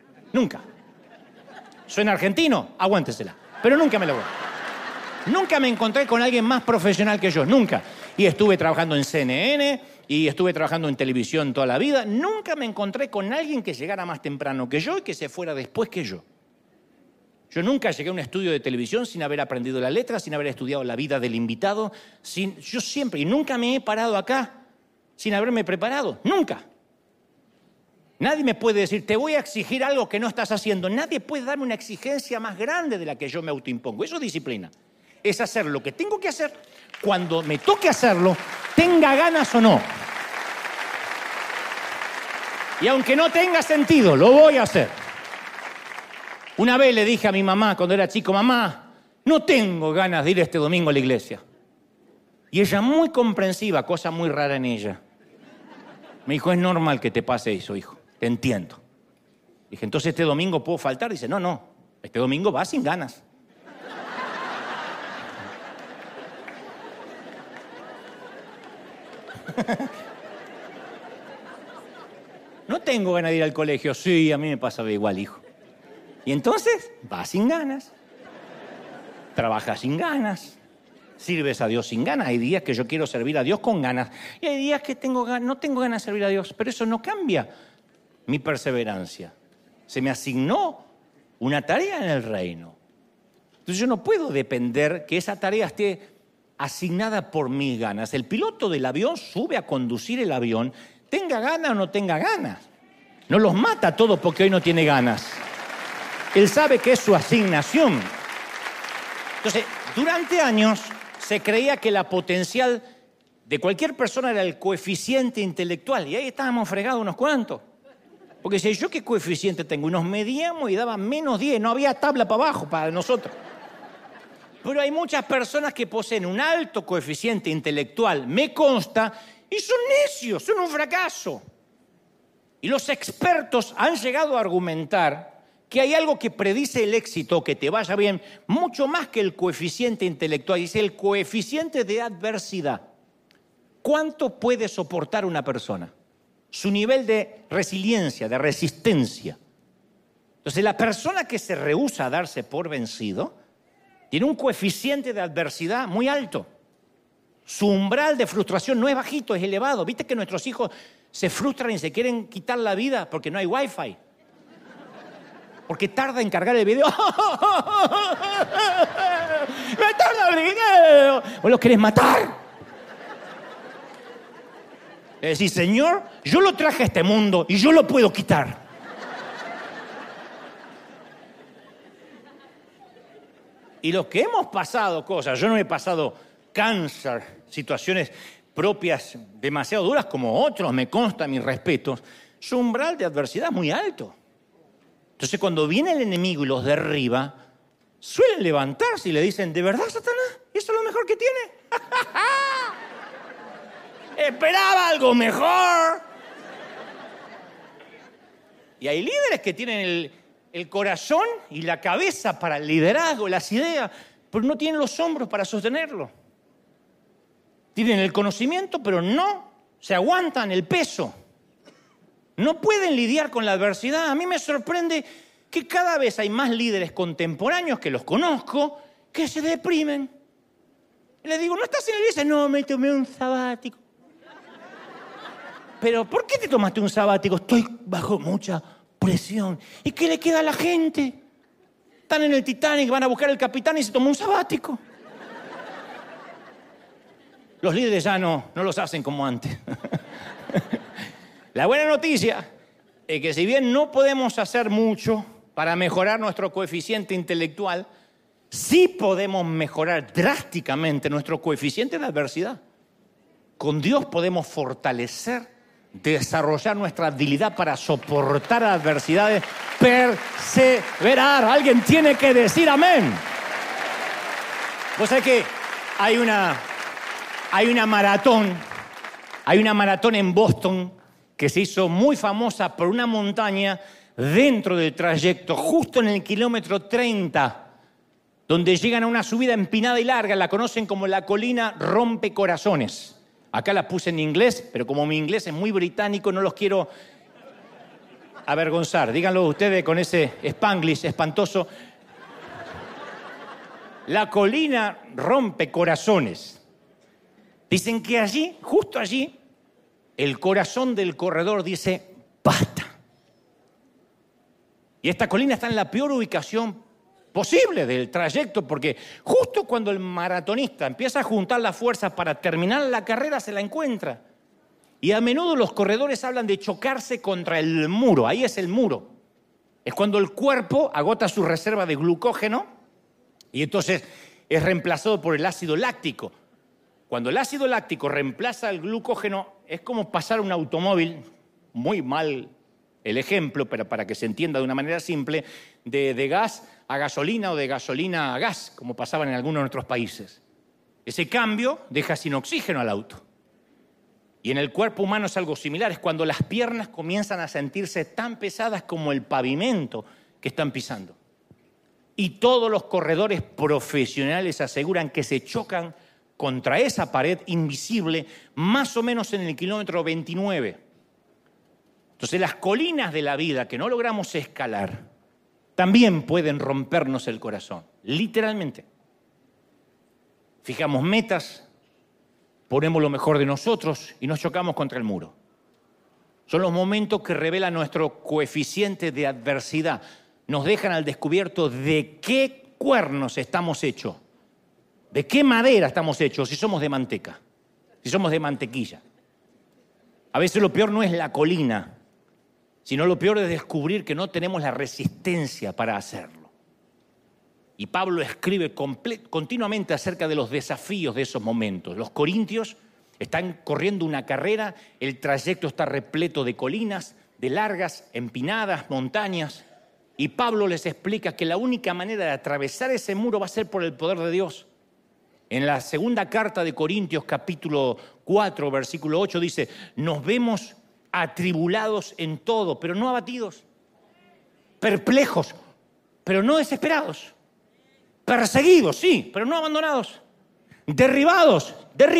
¿Suena argentino? Aguántesela. Pero nunca me lo voy. Nunca me encontré con alguien más profesional que yo. Nunca. Y estuve trabajando en CNN y estuve trabajando en televisión toda la vida. Nunca me encontré con alguien que llegara más temprano que yo y que se fuera después que yo. Yo nunca llegué a un estudio de televisión sin haber aprendido la letra, sin haber estudiado la vida del invitado. Yo siempre, y nunca me he parado acá sin haberme preparado. Nunca. Nadie me puede decir, te voy a exigir algo que no estás haciendo. Nadie puede darme una exigencia más grande de la que yo me autoimpongo. Eso es disciplina. Es hacer lo que tengo que hacer cuando me toque hacerlo, tenga ganas o no. Y aunque no tenga sentido, lo voy a hacer. Una vez le dije a mi mamá cuando era chico, mamá, no tengo ganas de ir este domingo a la iglesia. Y ella, muy comprensiva, cosa muy rara en ella, me dijo, es normal que te pase eso, hijo, te entiendo. Dije, entonces este domingo puedo faltar. Dice, no, este domingo vas sin ganas. No tengo ganas de ir al colegio. Sí, a mí me pasaba igual, hijo. Y entonces, vas sin ganas, trabajas sin ganas, sirves a Dios sin ganas. Hay días que yo quiero servir a Dios con ganas y hay días que no tengo ganas de servir a Dios, pero eso no cambia mi perseverancia. Se me asignó una tarea en el reino. Entonces yo no puedo depender que esa tarea esté asignada por mis ganas. El piloto del avión sube a conducir el avión, tenga ganas o no tenga ganas. No los mata a todos porque hoy no tiene ganas. Él sabe que es su asignación. Entonces, durante años se creía que la potencial de cualquier persona era el coeficiente intelectual. Y ahí estábamos fregados unos cuantos. Porque si yo qué coeficiente tengo, y nos medíamos y daban -10, no había tabla para abajo para nosotros. Pero hay muchas personas que poseen un alto coeficiente intelectual, me consta, y son necios, son un fracaso. Y los expertos han llegado a argumentar que hay algo que predice el éxito, que te vaya bien, mucho más que el coeficiente intelectual, y es el coeficiente de adversidad. ¿Cuánto puede soportar una persona? Su nivel de resiliencia, de resistencia. Entonces, la persona que se rehúsa a darse por vencido tiene un coeficiente de adversidad muy alto. Su umbral de frustración no es bajito, es elevado. ¿Viste que nuestros hijos se frustran y se quieren quitar la vida porque no hay wifi? Porque tarda en cargar el video. ¡Me tarda el video! ¿Vos los querés matar? Es decir, Señor, yo lo traje a este mundo y yo lo puedo quitar. Y los que hemos pasado cosas, yo no he pasado cáncer, situaciones propias demasiado duras como otros, me consta, mis respetos, su umbral de adversidad es muy alto. Entonces, cuando viene el enemigo y los derriba, suelen levantarse y le dicen, ¿de verdad, Satanás? ¿Eso es lo mejor que tiene? Esperaba algo mejor. Y hay líderes que tienen el corazón y la cabeza para el liderazgo, las ideas, pero no tienen los hombros para sostenerlo. Tienen el conocimiento, pero no se aguantan el peso. No pueden lidiar con la adversidad. A mí me sorprende que cada vez hay más líderes contemporáneos, que los conozco, que se deprimen. Y les digo, ¿no estás en la iglesia? No, me tomé un sabático. ¿Pero por qué te tomaste un sabático? Estoy bajo mucha presión. ¿Y qué le queda a la gente? Están en el Titanic, van a buscar al capitán y se tomó un sabático. Los líderes ya no los hacen como antes. La buena noticia es que si bien no podemos hacer mucho para mejorar nuestro coeficiente intelectual, sí podemos mejorar drásticamente nuestro coeficiente de adversidad. Con Dios podemos fortalecer, desarrollar nuestra habilidad para soportar adversidades, perseverar. Alguien tiene que decir amén. Vos sabés que hay una maratón en Boston que se hizo muy famosa por una montaña dentro del trayecto, justo en el kilómetro 30, donde llegan a una subida empinada y larga. La conocen como la colina Rompecorazones. Acá la puse en inglés, pero como mi inglés es muy británico, no los quiero avergonzar. Díganlo ustedes con ese spanglish espantoso. La colina Rompecorazones. Dicen que allí, justo allí, el corazón del corredor dice, basta. Y esta colina está en la peor ubicación posible del trayecto, porque justo cuando el maratonista empieza a juntar las fuerzas para terminar la carrera, se la encuentra. Y a menudo los corredores hablan de chocarse contra el muro. Ahí es el muro. Es cuando el cuerpo agota su reserva de glucógeno y entonces es reemplazado por el ácido láctico. Cuando el ácido láctico reemplaza el glucógeno, es como pasar un automóvil, muy mal el ejemplo, pero para que se entienda de una manera simple, de gas a gasolina o de gasolina a gas, como pasaban en algunos de nuestros países. Ese cambio deja sin oxígeno al auto. Y en el cuerpo humano es algo similar, es cuando las piernas comienzan a sentirse tan pesadas como el pavimento que están pisando. Y todos los corredores profesionales aseguran que se chocan contra esa pared invisible, más o menos en el kilómetro 29. Entonces las colinas de la vida que no logramos escalar también pueden rompernos el corazón, literalmente. Fijamos metas, ponemos lo mejor de nosotros y nos chocamos contra el muro. Son los momentos que revelan nuestro coeficiente de adversidad. Nos dejan al descubierto de qué cuernos estamos hechos. ¿De qué madera estamos hechos si somos de manteca? Si somos de mantequilla. A veces lo peor no es la colina, sino lo peor es descubrir que no tenemos la resistencia para hacerlo. Y Pablo escribe continuamente acerca de los desafíos de esos momentos. Los corintios están corriendo una carrera, el trayecto está repleto de colinas, de largas, empinadas, montañas. Y Pablo les explica que la única manera de atravesar ese muro va a ser por el poder de Dios. En la segunda carta de Corintios, capítulo 4, versículo 8, dice, nos vemos atribulados en todo, pero no abatidos, perplejos, pero no desesperados, perseguidos, sí, pero no abandonados, derribados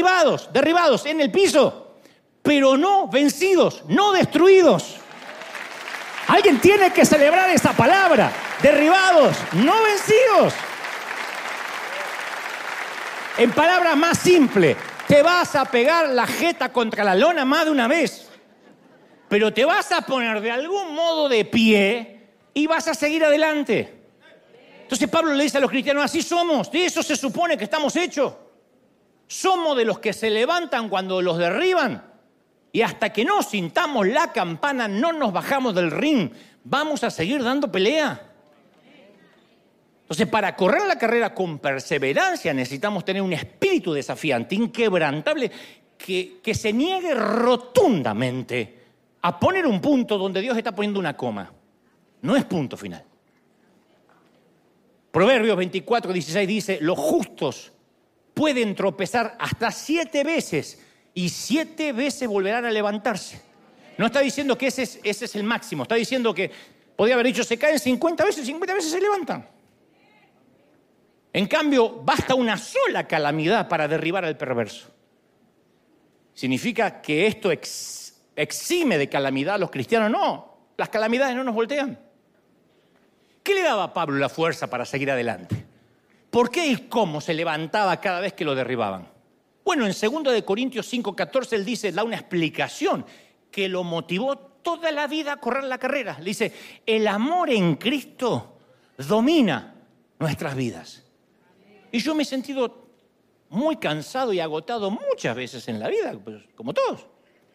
en el piso, pero no vencidos, no destruidos. Alguien tiene que celebrar esa palabra, derribados, no vencidos. En palabras más simples, te vas a pegar la jeta contra la lona más de una vez, pero te vas a poner de algún modo de pie y vas a seguir adelante. Entonces Pablo le dice a los cristianos, así somos, de eso se supone que estamos hechos. Somos de los que se levantan cuando los derriban y hasta que no sintamos la campana no nos bajamos del ring, vamos a seguir dando pelea. Entonces, para correr la carrera con perseverancia necesitamos tener un espíritu desafiante, inquebrantable, que se niegue rotundamente a poner un punto donde Dios está poniendo una coma. No es punto final. Proverbios 24, 16 dice, los justos pueden tropezar hasta 7 veces y 7 veces volverán a levantarse. No está diciendo que ese es el máximo, está diciendo que podría haber dicho se caen 50 veces, 50 veces se levantan. En cambio, basta una sola calamidad para derribar al perverso. ¿Significa que esto exime de calamidad a los cristianos? No, las calamidades no nos voltean. ¿Qué le daba a Pablo la fuerza para seguir adelante? ¿Por qué y cómo se levantaba cada vez que lo derribaban? Bueno, en 2 Corintios 5:14 él dice, da una explicación que lo motivó toda la vida a correr la carrera. Le dice, el amor en Cristo domina nuestras vidas. Y yo me he sentido muy cansado y agotado muchas veces en la vida, pues, como todos.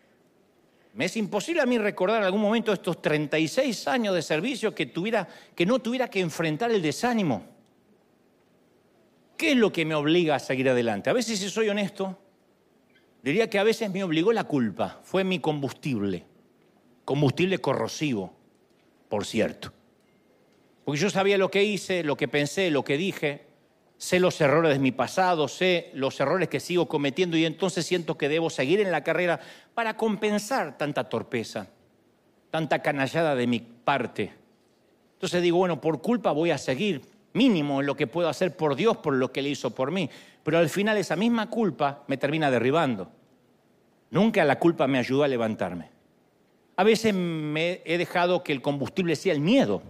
Me es imposible a mí recordar en algún momento estos 36 años de servicio que no tuviera que enfrentar el desánimo. ¿Qué es lo que me obliga a seguir adelante? A veces, si soy honesto, diría que a veces me obligó la culpa. Fue mi combustible. Combustible corrosivo, por cierto. Porque yo sabía lo que hice, lo que pensé, lo que dije. Sé los errores de mi pasado, sé los errores que sigo cometiendo y entonces siento que debo seguir en la carrera para compensar tanta torpeza, tanta canallada de mi parte. Entonces digo, bueno, por culpa voy a seguir, mínimo en lo que puedo hacer por Dios, por lo que Él hizo por mí. Pero al final esa misma culpa me termina derribando. Nunca la culpa me ayudó a levantarme. A veces me he dejado que el combustible sea el miedo.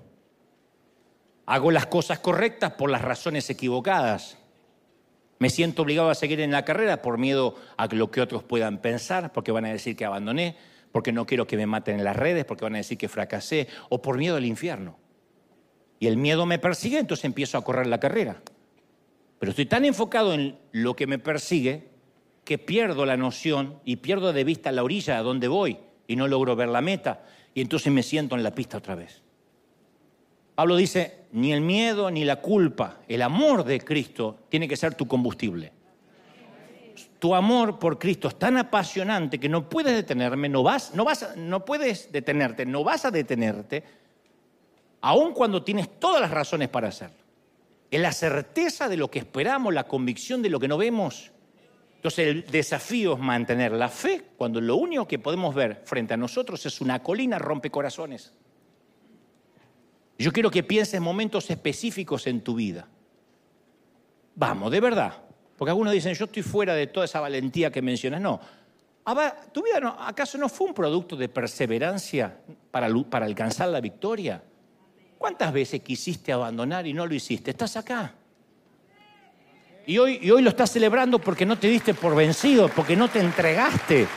Hago las cosas correctas por las razones equivocadas. Me siento obligado a seguir en la carrera por miedo a lo que otros puedan pensar, porque van a decir que abandoné, porque no quiero que me maten en las redes, porque van a decir que fracasé, o por miedo al infierno. Y el miedo me persigue, entonces empiezo a correr la carrera. Pero estoy tan enfocado en lo que me persigue que pierdo la noción y pierdo de vista la orilla a donde voy y no logro ver la meta. Y entonces me siento en la pista otra vez. Pablo dice, ni el miedo ni la culpa, el amor de Cristo tiene que ser tu combustible. Tu amor por Cristo es tan apasionante que no puedes detenerme, no puedes detenerte, no vas a detenerte, aun cuando tienes todas las razones para hacerlo. Es la certeza de lo que esperamos, la convicción de lo que no vemos. Entonces el desafío es mantener la fe cuando lo único que podemos ver frente a nosotros es una colina rompecorazones. Yo quiero que pienses en momentos específicos en tu vida. Vamos, de verdad. Porque algunos dicen, yo estoy fuera de toda esa valentía que mencionas. No. ¿Tu vida acaso no fue un producto de perseverancia para alcanzar la victoria? ¿Cuántas veces quisiste abandonar y no lo hiciste? Estás acá. Y hoy lo estás celebrando porque no te diste por vencido, porque no te entregaste.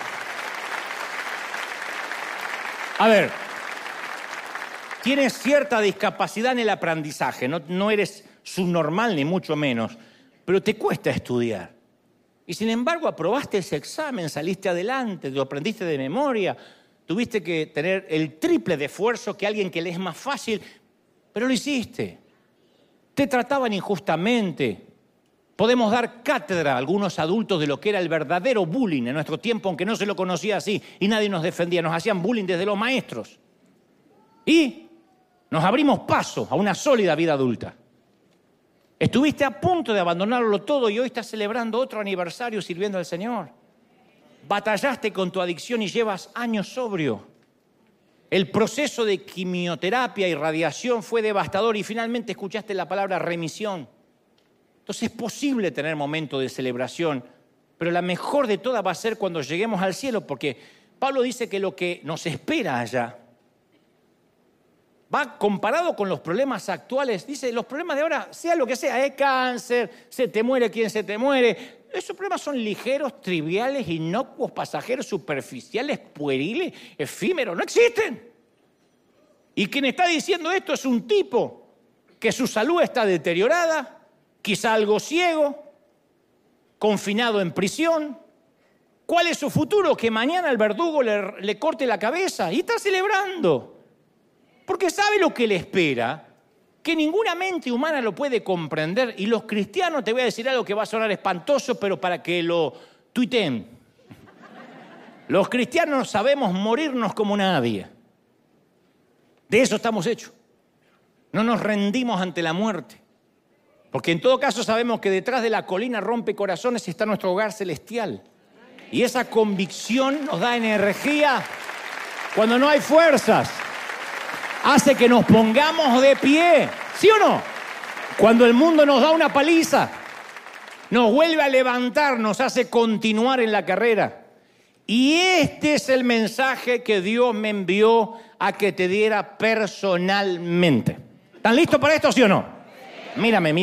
A ver, tienes cierta discapacidad en el aprendizaje, no eres subnormal ni mucho menos, pero te cuesta estudiar. Y sin embargo aprobaste ese examen, saliste adelante, lo aprendiste de memoria, tuviste que tener el triple de esfuerzo que alguien que le es más fácil, pero lo hiciste. Te trataban injustamente. Podemos dar cátedra a algunos adultos de lo que era el verdadero bullying en nuestro tiempo, aunque no se lo conocía así y nadie nos defendía. Nos hacían bullying desde los maestros. Y nos abrimos paso a una sólida vida adulta. Estuviste a punto de abandonarlo todo y hoy estás celebrando otro aniversario sirviendo al Señor. Batallaste con tu adicción y llevas años sobrio. El proceso de quimioterapia y radiación fue devastador y finalmente escuchaste la palabra remisión. Entonces es posible tener momentos de celebración, pero la mejor de todas va a ser cuando lleguemos al cielo, porque Pablo dice que lo que nos espera allá va comparado con los problemas actuales. Dice, los problemas de ahora, sea lo que sea, cáncer, se te muere quien se te muere. Esos problemas son ligeros, triviales, inocuos, pasajeros, superficiales, pueriles, efímeros, no existen. Y quien está diciendo esto es un tipo que su salud está deteriorada, quizá algo ciego, confinado en prisión. ¿Cuál es su futuro? Que mañana el verdugo le corte la cabeza y está celebrando. Porque sabe lo que le espera, que ninguna mente humana lo puede comprender. Y los cristianos, te voy a decir algo que va a sonar espantoso, pero para que lo tuiteen. Los cristianos sabemos morirnos como nadie. De eso estamos hechos. No nos rendimos ante la muerte. Porque en todo caso sabemos que detrás de la colina rompecorazones está nuestro hogar celestial. Y esa convicción nos da energía cuando no hay fuerzas. Hace que nos pongamos de pie, ¿sí o no? Cuando el mundo nos da una paliza, nos vuelve a levantar, nos hace continuar en la carrera. Y este es el mensaje que Dios me envió a que te diera personalmente. ¿Están listos para esto, sí o no? Mírame.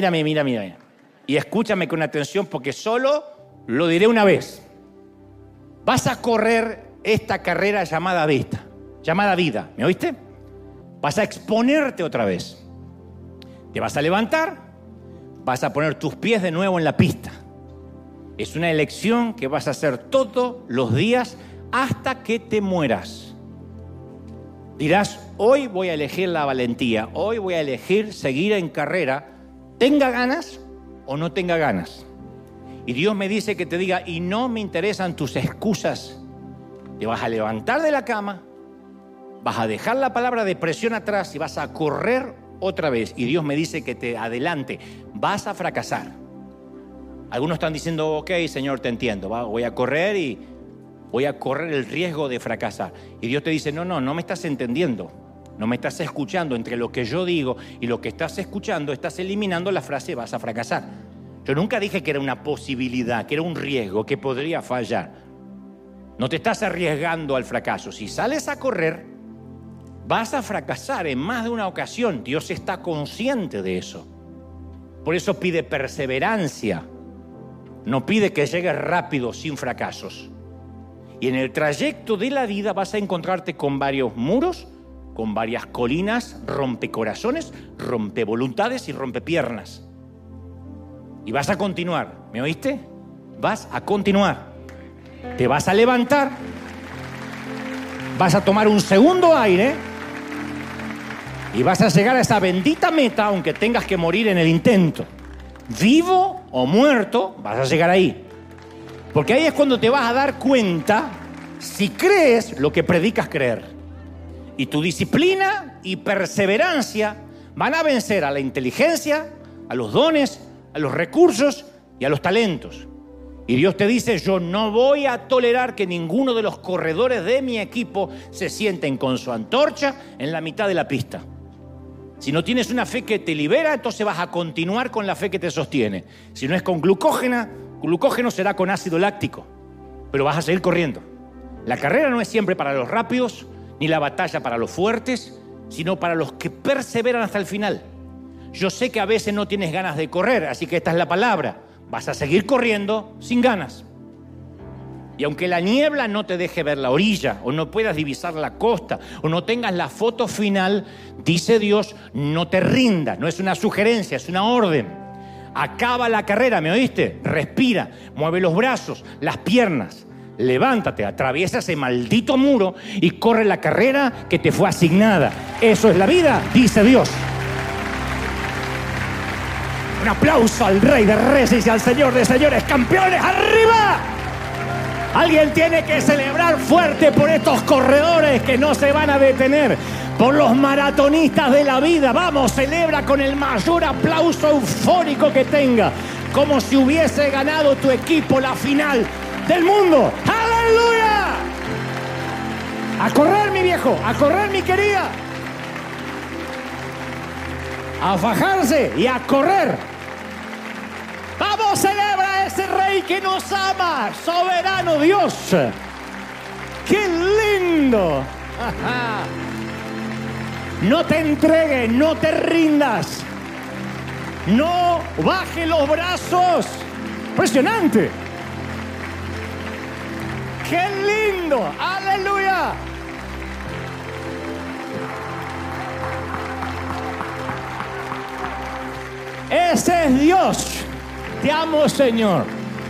Y escúchame con atención porque solo lo diré una vez. Vas a correr esta carrera llamada vida, ¿me oíste? Vas a exponerte otra vez. Te vas a levantar, vas a poner tus pies de nuevo en la pista. Es una elección que vas a hacer todos los días hasta que te mueras. Dirás, hoy voy a elegir la valentía, hoy voy a elegir seguir en carrera, tenga ganas o no tenga ganas. Y Dios me dice que te diga, y no me interesan tus excusas. Te vas a levantar de la cama, vas a dejar la palabra depresión atrás y vas a correr otra vez. Y Dios me dice que te adelante, vas a fracasar. Algunos están diciendo, ok, Señor, te entiendo, voy a correr y voy a correr el riesgo de fracasar. Y Dios te dice, no me estás entendiendo, no me estás escuchando. Entre lo que yo digo y lo que estás escuchando, estás eliminando la frase vas a fracasar. Yo nunca dije que era una posibilidad, que era un riesgo, que podría fallar. No te estás arriesgando al fracaso. Si sales a correr, vas a fracasar en más de una ocasión. Dios está consciente de eso. Por eso pide perseverancia. No pide que llegues rápido sin fracasos. Y en el trayecto de la vida vas a encontrarte con varios muros, con varias colinas, rompecorazones, rompevoluntades y rompepiernas. Y vas a continuar, ¿me oíste? Vas a continuar. Te vas a levantar, vas a tomar un segundo aire y vas a llegar a esa bendita meta, aunque tengas que morir en el intento. Vivo o muerto, vas a llegar ahí. Porque ahí es cuando te vas a dar cuenta si crees lo que predicas creer. Y tu disciplina y perseverancia van a vencer a la inteligencia, a los dones, a los recursos y a los talentos. Y Dios te dice, yo no voy a tolerar que ninguno de los corredores de mi equipo se sienten con su antorcha en la mitad de la pista. Si no tienes una fe que te libera, entonces vas a continuar con la fe que te sostiene. Si no es con glucógeno será con ácido láctico, pero vas a seguir corriendo. La carrera no es siempre para los rápidos, ni la batalla para los fuertes, sino para los que perseveran hasta el final. Yo sé que a veces no tienes ganas de correr, así que esta es la palabra. Vas a seguir corriendo sin ganas. Y aunque la niebla no te deje ver la orilla, o no puedas divisar la costa, o no tengas la foto final, dice Dios, no te rindas. No es una sugerencia, es una orden. Acaba la carrera, ¿me oíste? Respira, mueve los brazos, las piernas. Levántate, atraviesa ese maldito muro y corre la carrera que te fue asignada. Eso es la vida, dice Dios. Un aplauso al Rey de Reyes y al Señor de Señores, campeones, ¡arriba! Alguien tiene que celebrar fuerte por estos corredores que no se van a detener, por los maratonistas de la vida. Vamos, celebra con el mayor aplauso eufórico que tenga, como si hubiese ganado tu equipo la final del mundo. ¡Aleluya! A correr, mi viejo, a correr, mi querida. A fajarse y a correr. Vamos, celebra a ese Rey que nos ama, soberano Dios. ¡Qué lindo! No te entregues, no te rindas. No bajes los brazos. Impresionante. ¡Qué lindo! ¡Aleluya! Ese es Dios. Te amo, Señor.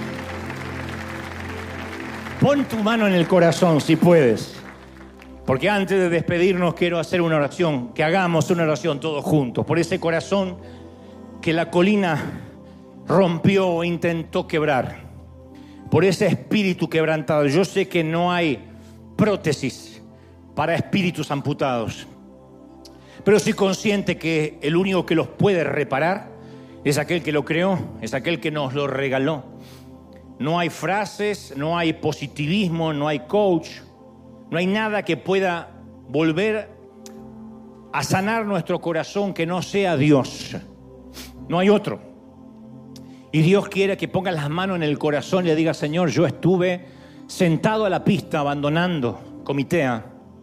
Pon tu mano en el corazón si puedes. Porque antes de despedirnos quiero hacer una oración. Que hagamos una oración todos juntos. Por ese corazón que la colina rompió o intentó quebrar. Por ese espíritu quebrantado. Yo sé que no hay prótesis para espíritus amputados. Pero soy consciente que el único que los puede reparar es aquel que lo creó, es aquel que nos lo regaló. No hay frases, no hay positivismo, no hay coach, no hay nada que pueda volver a sanar nuestro corazón que no sea Dios. No hay otro. Y Dios quiere que pongas las manos en el corazón y le digas: Señor, yo estuve sentado a la pista abandonando Comitea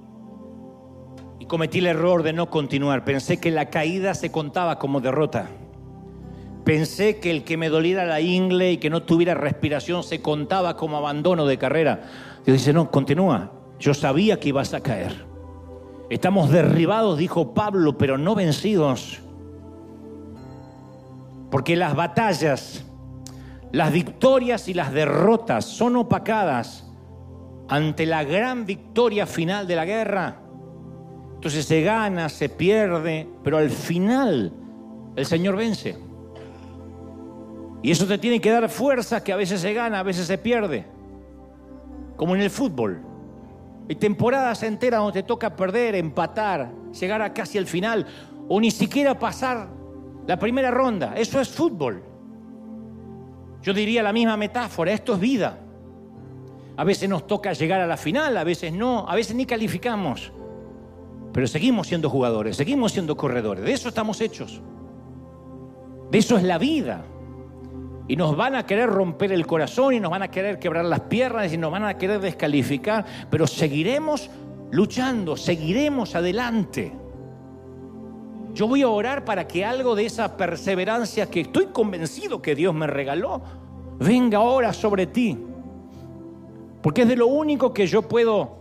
y cometí el error de no continuar. Pensé que la caída se contaba como derrota. Pensé que el que me doliera la ingle y que no tuviera respiración se contaba como abandono de carrera. Dios dice: no, continúa. Yo sabía que ibas a caer. Estamos derribados, dijo Pablo, pero no vencidos. Porque las batallas, las victorias y las derrotas son opacadas ante la gran victoria final de la guerra. Entonces se gana, se pierde, pero al final el Señor vence. Y eso te tiene que dar fuerza, que a veces se gana, a veces se pierde. Como en el fútbol. Hay temporadas enteras donde te toca perder, empatar, llegar a casi al final, o ni siquiera pasar la primera ronda. Eso es fútbol. Yo diría la misma metáfora: esto es vida. A veces nos toca llegar a la final, a veces no, a veces ni calificamos. Pero seguimos siendo jugadores, seguimos siendo corredores. De eso estamos hechos. De eso es la vida. Y nos van a querer romper el corazón y nos van a querer quebrar las piernas y nos van a querer descalificar, pero seguiremos luchando, seguiremos adelante. Yo voy a orar para que algo de esa perseverancia que estoy convencido que Dios me regaló venga ahora sobre ti, porque es de lo único que yo puedo,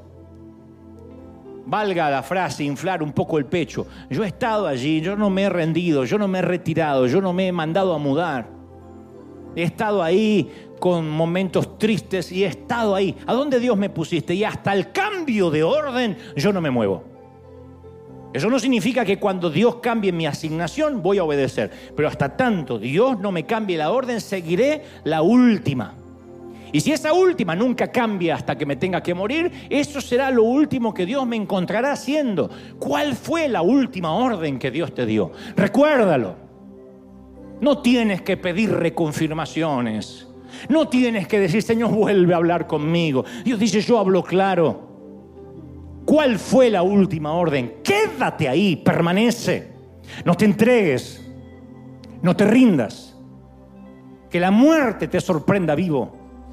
valga la frase, inflar un poco el pecho. Yo he estado allí, yo no me he rendido, yo no me he retirado, yo no me he mandado a mudar. He estado ahí con momentos tristes y he estado ahí. ¿A dónde Dios me pusiste? Y hasta el cambio de orden yo no me muevo. Eso no significa que cuando Dios cambie mi asignación voy a obedecer. Pero hasta tanto Dios no me cambie la orden, seguiré la última. Y si esa última nunca cambia hasta que me tenga que morir, eso será lo último que Dios me encontrará haciendo. ¿Cuál fue la última orden que Dios te dio? Recuérdalo. No tienes que pedir reconfirmaciones. No tienes que decir: Señor, vuelve a hablar conmigo. Dios dice: yo hablo claro. ¿Cuál fue la última orden? Quédate ahí, permanece. No te entregues. No te rindas. Que la muerte te sorprenda vivo.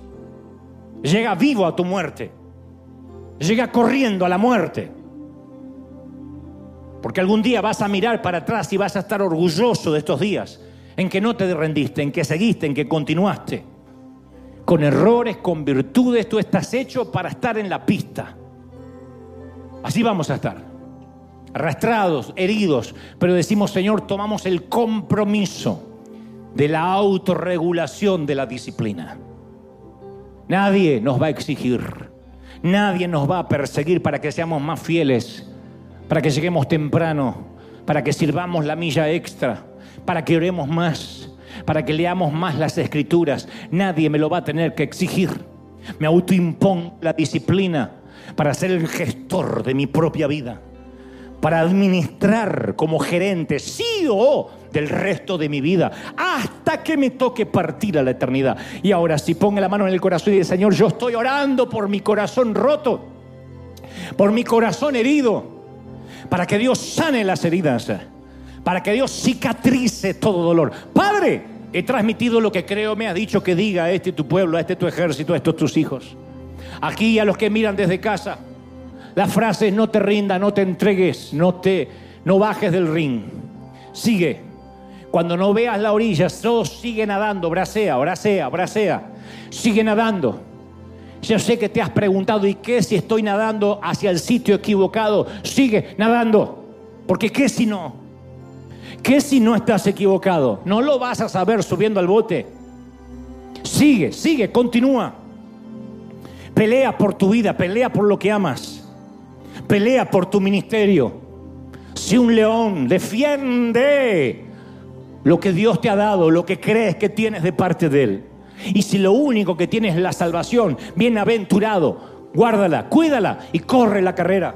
Llega vivo a tu muerte. Llega corriendo a la muerte. Porque algún día vas a mirar para atrás y vas a estar orgulloso de estos días en que no te rendiste, en que seguiste, en que continuaste. Con errores, con virtudes, tú estás hecho para estar en la pista. Así vamos a estar. Arrastrados, heridos, pero decimos: Señor, tomamos el compromiso de la autorregulación de la disciplina. Nadie nos va a exigir, nadie nos va a perseguir para que seamos más fieles, para que lleguemos temprano, para que sirvamos la milla extra, para que oremos más, para que leamos más las Escrituras. Nadie me lo va a tener que exigir. Me autoimpongo la disciplina para ser el gestor de mi propia vida, para administrar como gerente, CEO del resto de mi vida, hasta que me toque partir a la eternidad. Y ahora sí, ponga la mano en el corazón y dice: Señor, yo estoy orando por mi corazón roto, por mi corazón herido, para que Dios sane las heridas, para que Dios cicatrice todo dolor. Padre, he transmitido lo que creo me ha dicho que diga: a este tu pueblo, a este tu ejército, a estos tus hijos. Aquí, a los que miran desde casa, la frase es: no te rindas, no te entregues, no bajes del ring. Sigue. Cuando no veas la orilla, solo sigue nadando, bracea, bracea, bracea. Sigue nadando. Yo sé que te has preguntado: ¿y qué si estoy nadando hacia el sitio equivocado? Sigue nadando. Porque ¿qué si no? ¿Qué si no estás equivocado? No lo vas a saber subiendo al bote. Sigue, sigue, continúa. Pelea por tu vida, pelea por lo que amas. Pelea por tu ministerio. Sé un león, defiende lo que Dios te ha dado, lo que crees que tienes de parte de Él. Y si lo único que tienes es la salvación, bienaventurado, guárdala, cuídala y corre la carrera.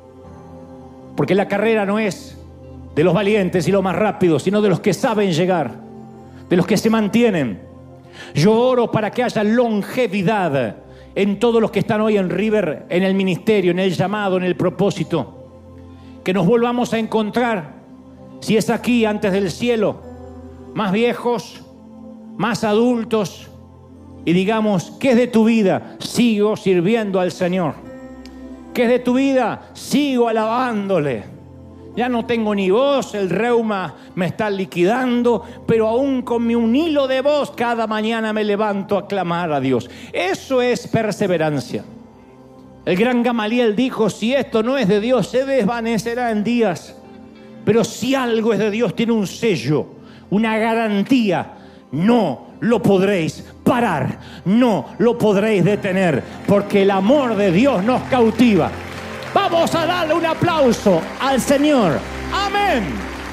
Porque la carrera no es de los valientes y los más rápidos, sino de los que saben llegar, de los que se mantienen, Yo oro para que haya longevidad en todos los que están hoy en River, en el ministerio, en el llamado, en el propósito. Que nos volvamos a encontrar, si es aquí, antes del cielo, más viejos, más adultos, y digamos, ¿qué es de tu vida? Sigo sirviendo al Señor. ¿Qué es de tu vida? Sigo alabándole. Ya no tengo ni voz, el reuma me está liquidando, pero aún con un hilo de voz cada mañana me levanto a clamar a Dios. Eso es perseverancia. El gran Gamaliel dijo, si esto no es de Dios, se desvanecerá en días. Pero si algo es de Dios, tiene un sello, una garantía. No lo podréis parar, no lo podréis detener, porque el amor de Dios nos cautiva. Vamos a darle un aplauso al Señor. Amén.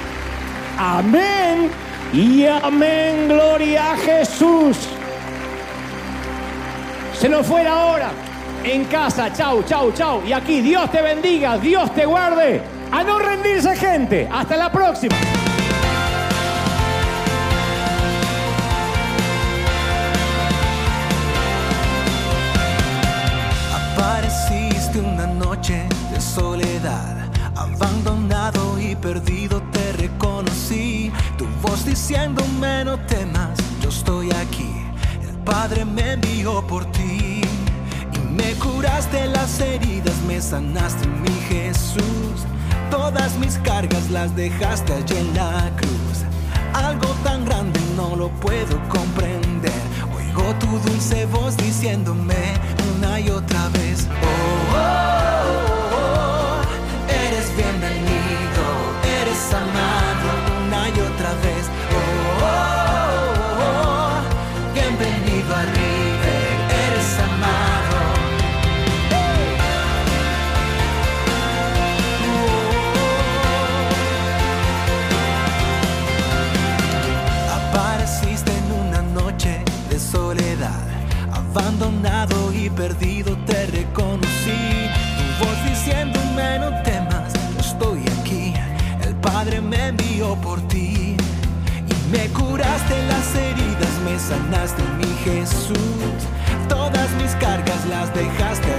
Amén y amén. Gloria a Jesús. Se nos fue la hora. En casa, chau, chau, chau. Y aquí, Dios te bendiga, Dios te guarde. A no rendirse, gente. Hasta la próxima. Apareciste una noche de soledad, abandonado y perdido te reconocí. Tu voz diciéndome no temas, yo estoy aquí. El Padre me envió por ti y me curaste las heridas, me sanaste, mi Jesús. Todas mis cargas las dejaste allí en la cruz. Algo tan grande no lo puedo comprender. Oigo tu dulce voz diciéndome una y otra vez, oh, oh, oh, oh, eres bienvenido, eres amado, una y otra vez, oh, oh, oh, oh, bienvenido a River, eres amado. Apareciste en una noche de soledad, abandonado y perdido te reconocí. Tu voz diciéndome no temas, yo estoy aquí. El Padre me envió por ti y me curaste las heridas, me sanaste, mi Jesús. Todas mis cargas las dejaste